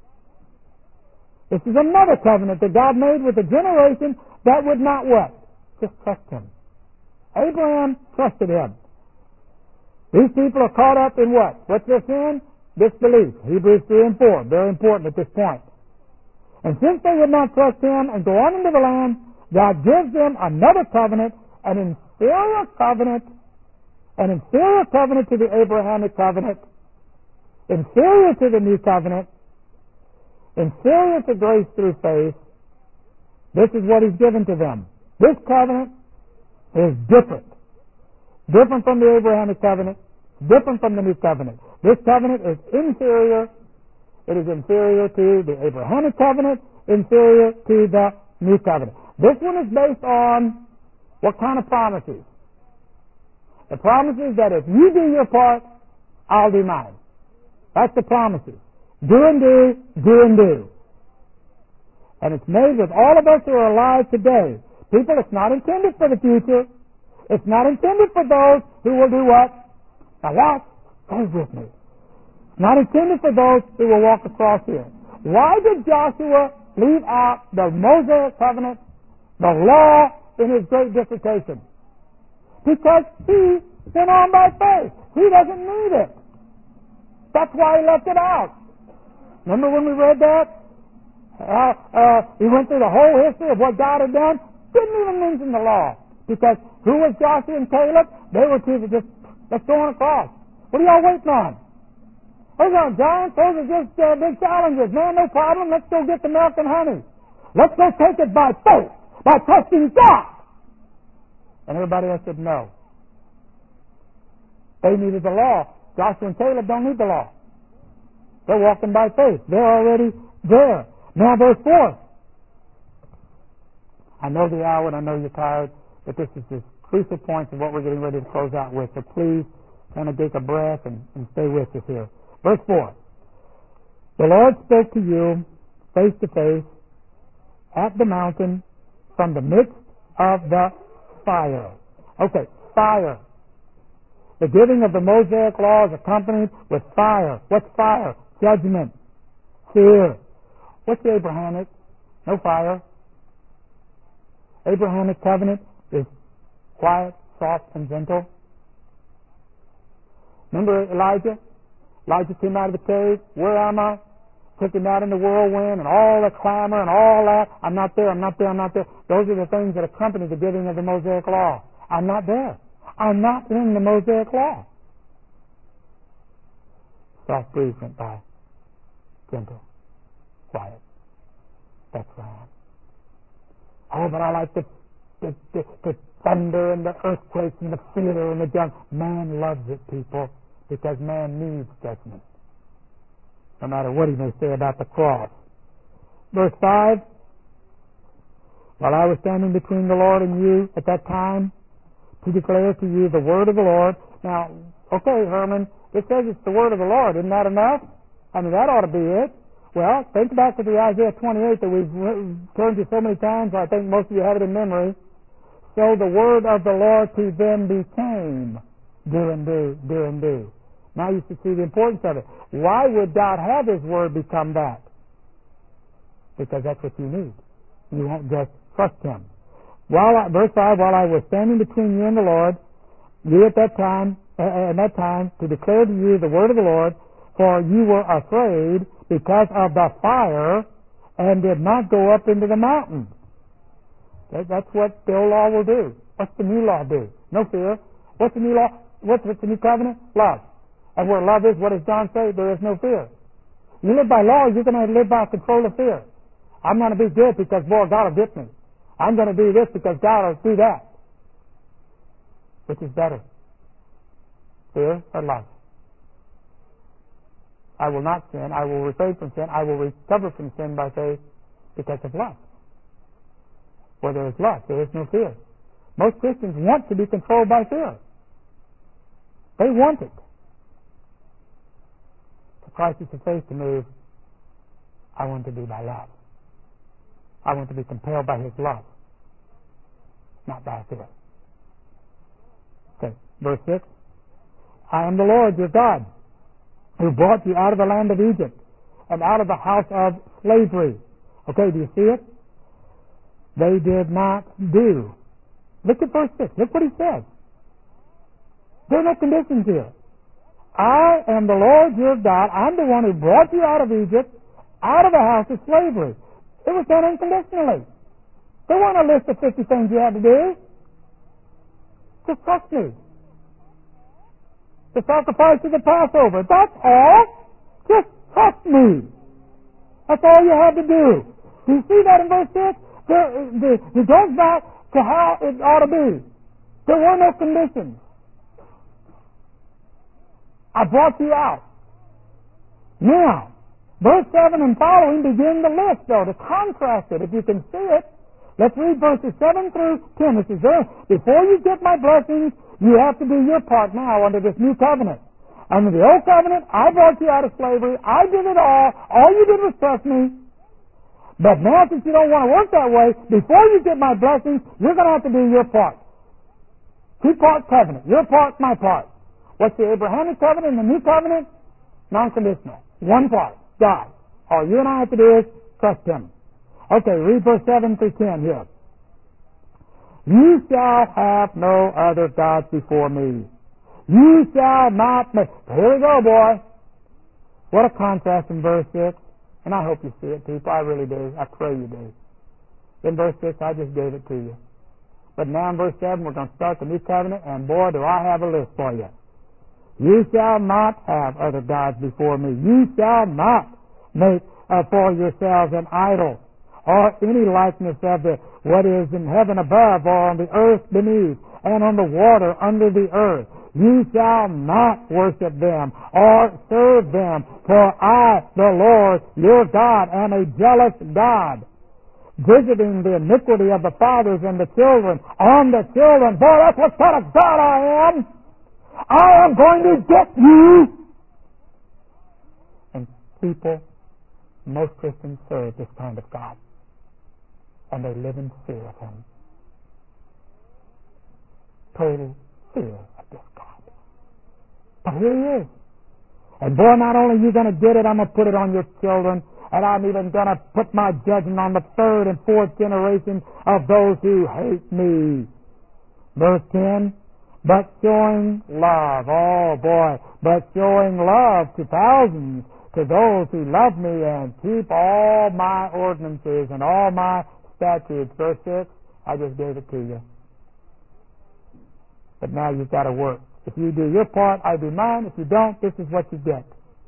This is another covenant that God made with a generation that would not what? Just trust Him. Abraham trusted Him. These people are caught up in what? What's their sin? Disbelief. Hebrews 3 and 4. Very important at this point. And since they would not trust Him and go on into the land, God gives them another covenant, an inferior covenant to the Abrahamic covenant, inferior to the new covenant, inferior to grace through faith. This is what He's given to them. This covenant is different. Different from the Abrahamic covenant, different from the new covenant. This covenant is inferior. It is inferior to the Abrahamic covenant, inferior to the new covenant. This one is based on what kind of promises? The promises that if you do your part, I'll do mine. That's the promises. Do and do, do and do. And it's made with all of us who are alive today. People, it's not intended for the future. It's not intended for those who will do what? Now watch. Stay with me. It's not intended for those who will walk across here. Why did Joshua leave out the Mosaic covenant, the law, in his great dissertation? Because he went on by faith. He doesn't need it. That's why he left it out. Remember when we read that? He went through the whole history of what God had done. Didn't even mention the law. Because who was Joshua and Caleb? They were two that just, let's go on across. What are y'all waiting on? Those aren't giants. Those are just big challenges. Man, no problem. Let's go get the milk and honey. Let's go take it by faith, by trusting God. And everybody else said no. They needed the law. Joshua and Caleb don't need the law. They're walking by faith. They're already there. Now verse 4. I know the hour and I know you're tired, but this is the crucial points of what we're getting ready to close out with. So please kind of take a breath and stay with us here. Verse 4. The Lord spoke to you face to face at the mountain from the midst of the fire. Okay, fire. The giving of the Mosaic law is accompanied with fire. What's fire? Judgment. Fear. What's the Abrahamic? No fire. Abrahamic covenant is quiet, soft, and gentle. Remember Elijah? Elijah came out of the cave. Where am I? Took him out in the whirlwind and all the clamor and all that. I'm not there, I'm not there, I'm not there. Those are the things that accompany the giving of the Mosaic law. I'm not there. I'm not in the Mosaic law. Soft breeze went by. Gentle. Quiet. That's where I am. Oh, but I like the thunder and the earthquakes and the fear and the junk. Man loves it, people, because man needs judgment. No matter what he may say about the cross. Verse 5. While I was standing between the Lord and you at that time to declare to you the word of the Lord. Now, okay, Herman, it says it's the word of the Lord. Isn't that enough? I mean, that ought to be it. Well, think back to the Isaiah 28 that we've turned to so many times. I think most of you have it in memory. So the word of the Lord to them became do and do, do and do. Now you should see the importance of it. Why would God have His word become that? Because that's what you need. You won't just trust Him. Verse 5, while I was standing between you and the Lord, you at that time to declare to you the word of the Lord, for you were afraid because of the fire and did not go up into the mountain. That's what the old law will do. What's the new law do? No fear. What's the new law? What's the new covenant? Love. And where love is, what does John say? There is no fear. You live by law, you're going to live by control of fear. I'm going to be good because, boy, God will get me. I'm going to do this because God will do that. Which is better? Fear or love? I will not sin. I will refrain from sin. I will recover from sin by faith because of love. Where there is love, there is no fear. Most Christians want to be controlled by fear. They want it. The crisis of faith to move, I want to be by love. I want to be compelled by His love, not by fear. Okay, verse 6. I am the Lord your God, who brought you out of the land of Egypt and out of the house of slavery. Okay, do you see it? They did not do. Look at verse 6. Look what he says. There are no conditions here. I am the Lord your God. I'm the one who brought you out of Egypt, out of the house of slavery. It was done unconditionally. There weren't a list of 50 things you had to do. Just trust me. The sacrifice of the Passover. That's all. Just trust me. That's all you had to do. Do you see that in verse 6? It goes back to how it ought to be. There were no conditions. I brought you out. Now, verse 7 and following begin the list, though, to contrast it. If you can see it, let's read verses 7 through 10. It says, before you get my blessings, you have to do your part now under this new covenant. Under the old covenant, I brought you out of slavery. I did it all. All you did was trust me. But now, since you don't want to work that way, before you get my blessings, you're going to have to do your part. Two-part covenant. Your part, my part. What's the Abrahamic covenant and the new covenant? Non-conditional. One part. God. All you and I have to do is trust Him. Okay, read verse 7 through 10 here. You shall have no other gods before me. You shall not make... Here we go, boy. What a contrast in verse 6. And I hope you see it, people. I really do. I pray you do. In verse 6, I just gave it to you. But now in verse 7, we're going to start the new covenant, and boy, do I have a list for you. You shall not have other gods before me. You shall not make for yourselves an idol, or any likeness of what is in heaven above, or on the earth beneath, and on the water under the earth. You shall not worship them or serve them, for I, the Lord, your God, am a jealous God, visiting the iniquity of the fathers and the children on the children. Boy, that's what kind of God I am. I am going to get you. And people, most Christians serve this kind of God, and they live in fear of Him. Total fear of this God. But here He is. And boy, not only are you going to get it, I'm going to put it on your children, and I'm even going to put my judgment on the third and fourth generation of those who hate me. Verse 10, but showing love, oh boy, but showing love to thousands, to those who love me and keep all my ordinances and all my statutes. Verse 6, I just gave it to you. But now you've got to work. If you do your part, I do mine. If you don't, this is what you get.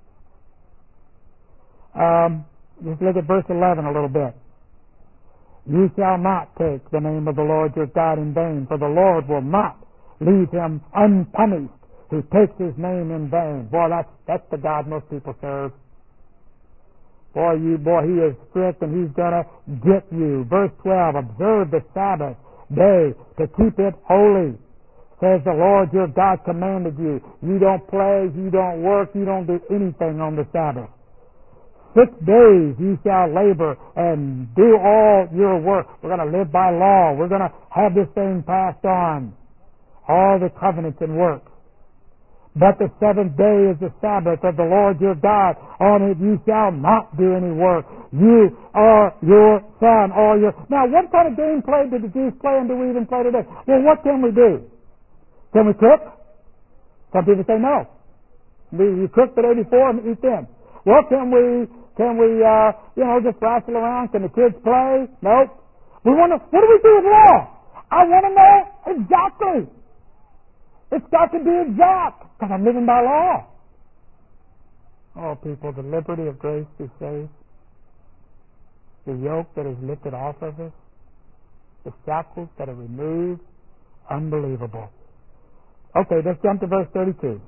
Just look at verse 11 a little bit. You shall not take the name of the Lord your God in vain, for the Lord will not leave him unpunished who takes his name in vain. Boy, that's the God most people serve. Boy, he is strict, and he's going to get you. Verse 12, observe the Sabbath day to keep it holy, says the Lord your God commanded you. You don't play, you don't work, you don't do anything on the Sabbath. 6 days you shall labor and do all your work. We're going to live by law. We're going to have this thing passed on. All the covenants and works. But the 7th day is the Sabbath of the Lord your God. On it you shall not do any work. You or your son or your... Now, what kind of game play did the Jews play, and do we even play today? Well, what can we do? Can we cook? Some people say no. You cook the day before and eat then. Well, can we just wrestle around? Can the kids play? Nope. What do we do with law? I want to know exactly. It's got to be exact, because I'm living by law. Oh, people, the liberty of grace is saved. The yoke that is lifted off of us. The shackles that are removed. Unbelievable. Okay, let's jump to verse 32.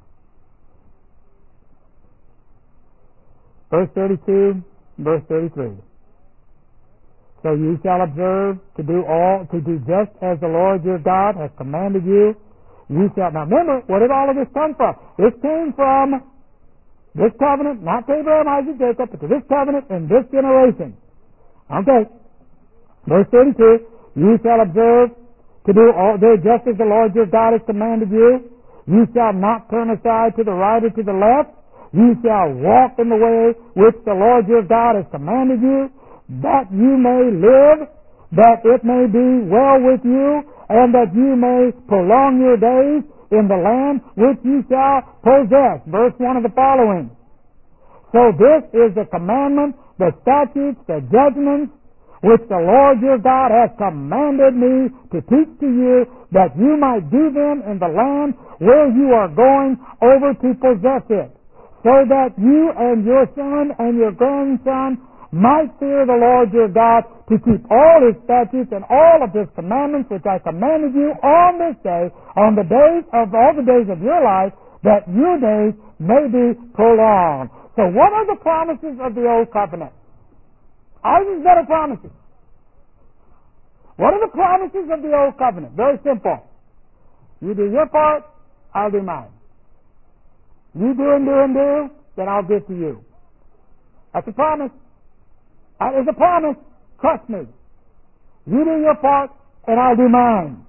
Verse 32, verse 33. So you shall observe to do just as the Lord your God has commanded you. You shall. Now remember, where did all of this come from? This came from this covenant, not to Abraham, Isaac, Jacob, but to this covenant in this generation. Okay. Verse 32, you shall observe to do just as the Lord your God has commanded you. You shall not turn aside to the right or to the left. You shall walk in the way which the Lord your God has commanded you, that you may live, that it may be well with you, and that you may prolong your days in the land which you shall possess. Verse 1 of the following. So this is the commandment, the statutes, the judgments, which the Lord your God has commanded me to teach to you, that you might do them in the land where you are going over to possess it, so that you and your son and your grandson might fear the Lord your God, to keep all his statutes and all of his commandments which I commanded you on this day, on the days of all the days of your life, that your days may be prolonged. So what are the promises of the Old Covenant? All these better promises. What are the promises of the Old Covenant? Very simple. You do your part, I'll do mine. You do and do and do, then I'll give to you. That's a promise. That is a promise. Trust me. You do your part, and I'll do mine.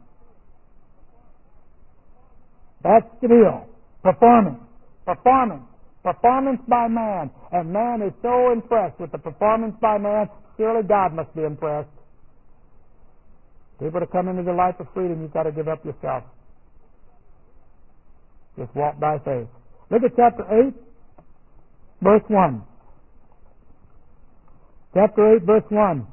That's the deal. Performance. Performance. Performance by man. And man is so impressed with the performance by man, surely God must be impressed. People to come into the life of freedom, you've got to give up yourself. Just walk by faith. Look at chapter 8, verse 1. Chapter 8, verse 1.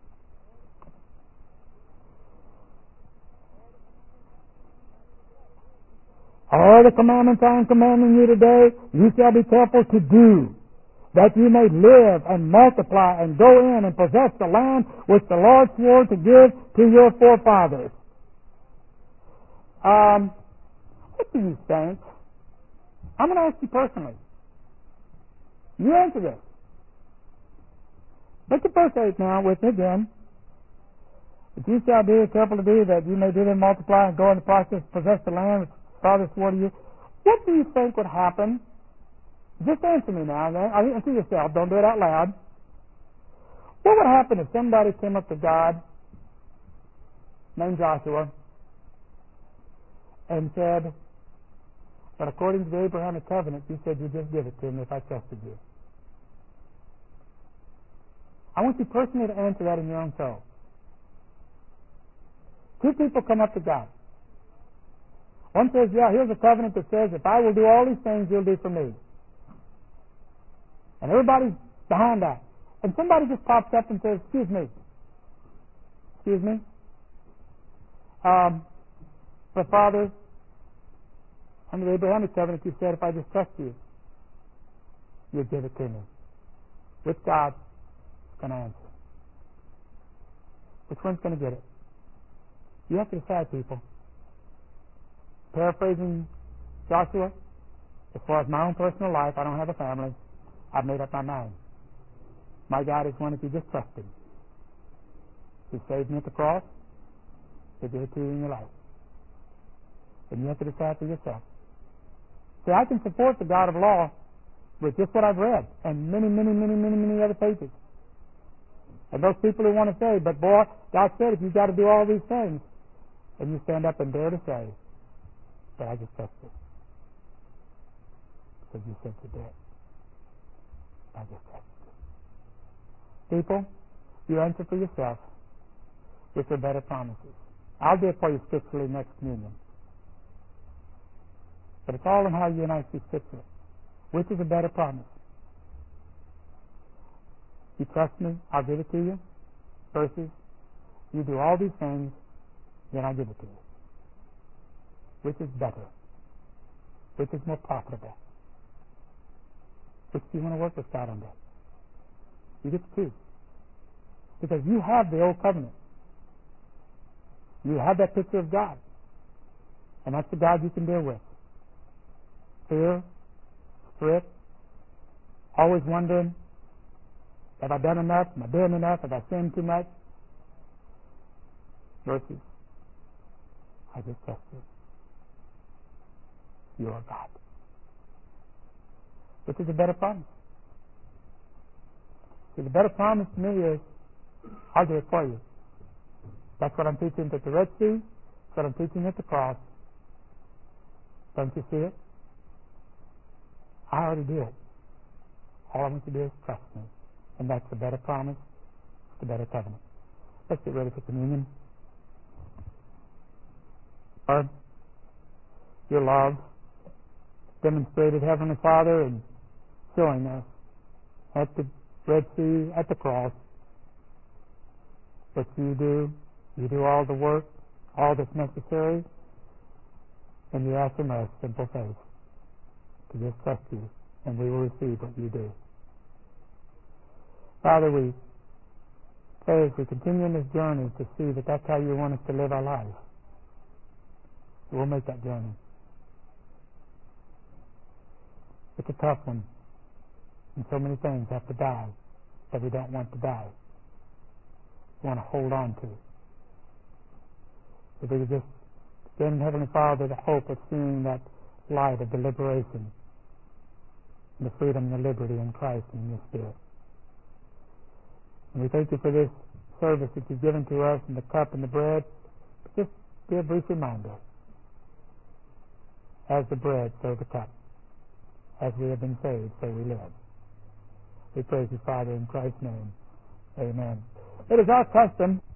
All the commandments I am commanding you today, you shall be careful to do, that you may live and multiply and go in and possess the land which the Lord swore to give to your forefathers. What do you think? I'm going to ask you personally. You answer this. Look at verse 8 now with me again. If you shall be careful to do that, you may do and multiply and go in the process, possess the land which Father swore to you. What do you think would happen? Just answer me now. Answer yourself. Don't do it out loud. What would happen if somebody came up to God named Joshua and said, but according to the Abrahamic covenant, you said you'd just give it to me if I trusted you. I want you personally to answer that in your own soul. Two people come up to God. One says, yeah, here's a covenant that says if I will do all these things, you'll do for me. And everybody's behind that. And somebody just pops up and says, excuse me. But Father, under the Abrahamic covenant, you said if I just trust you, you'd give it to me. Which God is going to answer? Which one's going to get it? You have to decide, people. Paraphrasing Joshua, as far as my own personal life, I don't have a family. I've made up my mind. My God is one if you just trust Him. He saved me at the cross. He'll give it to you in your life. And you have to decide for yourself. See, I can support the God of law with just what I've read and many other pages. And those people who want to say, but boy, God said if you've got to do all these things, and you stand up and dare to say, but I just trust it. Because you said to do it. I just trust it. People, you answer for yourself which are better promises. I'll do it for you scripturally next communion. But it's all in how you and I see Scripture. Which is a better promise? You trust me, I'll give it to you. Versus, you do all these things, then I'll give it to you. Which is better? Which is more profitable? Which do you want to work with God on that? You get to choose. Because you have the old covenant. You have that picture of God. And that's the God you can deal with. Fear, strict, always wondering, have I done enough? Am I doing enough? Have I sinned too much? Versus, I just trust you. You are God. Which is a better promise? See, the better promise to me is, I'll do it for you. That's what I'm teaching at the Red Sea. That's what I'm teaching at the cross. Don't you see it? I already did. All I want you to do is trust me. And that's the better promise, the better covenant. Let's get ready for communion. Lord, your love demonstrated, Heavenly Father, and showing us at the Red Sea, at the cross, what you do all the work, all that's necessary, and you ask from us simple faith to just trust you, and we will receive what you do. Father, we pray as we continue in this journey to see that that's how you want us to live our lives. We'll make that journey. It's a tough one, and so many things have to die that we don't want to die. We want to hold on to. If we could just extend, Heavenly Father, the hope of seeing that light of the liberation and the freedom and the liberty in Christ and in your Spirit. And we thank you for this service that you've given to us, and the cup and the bread. Just be a brief reminder. As the bread, so the cup. As we have been saved, so we live. We praise you, Father, in Christ's name. Amen. It is our custom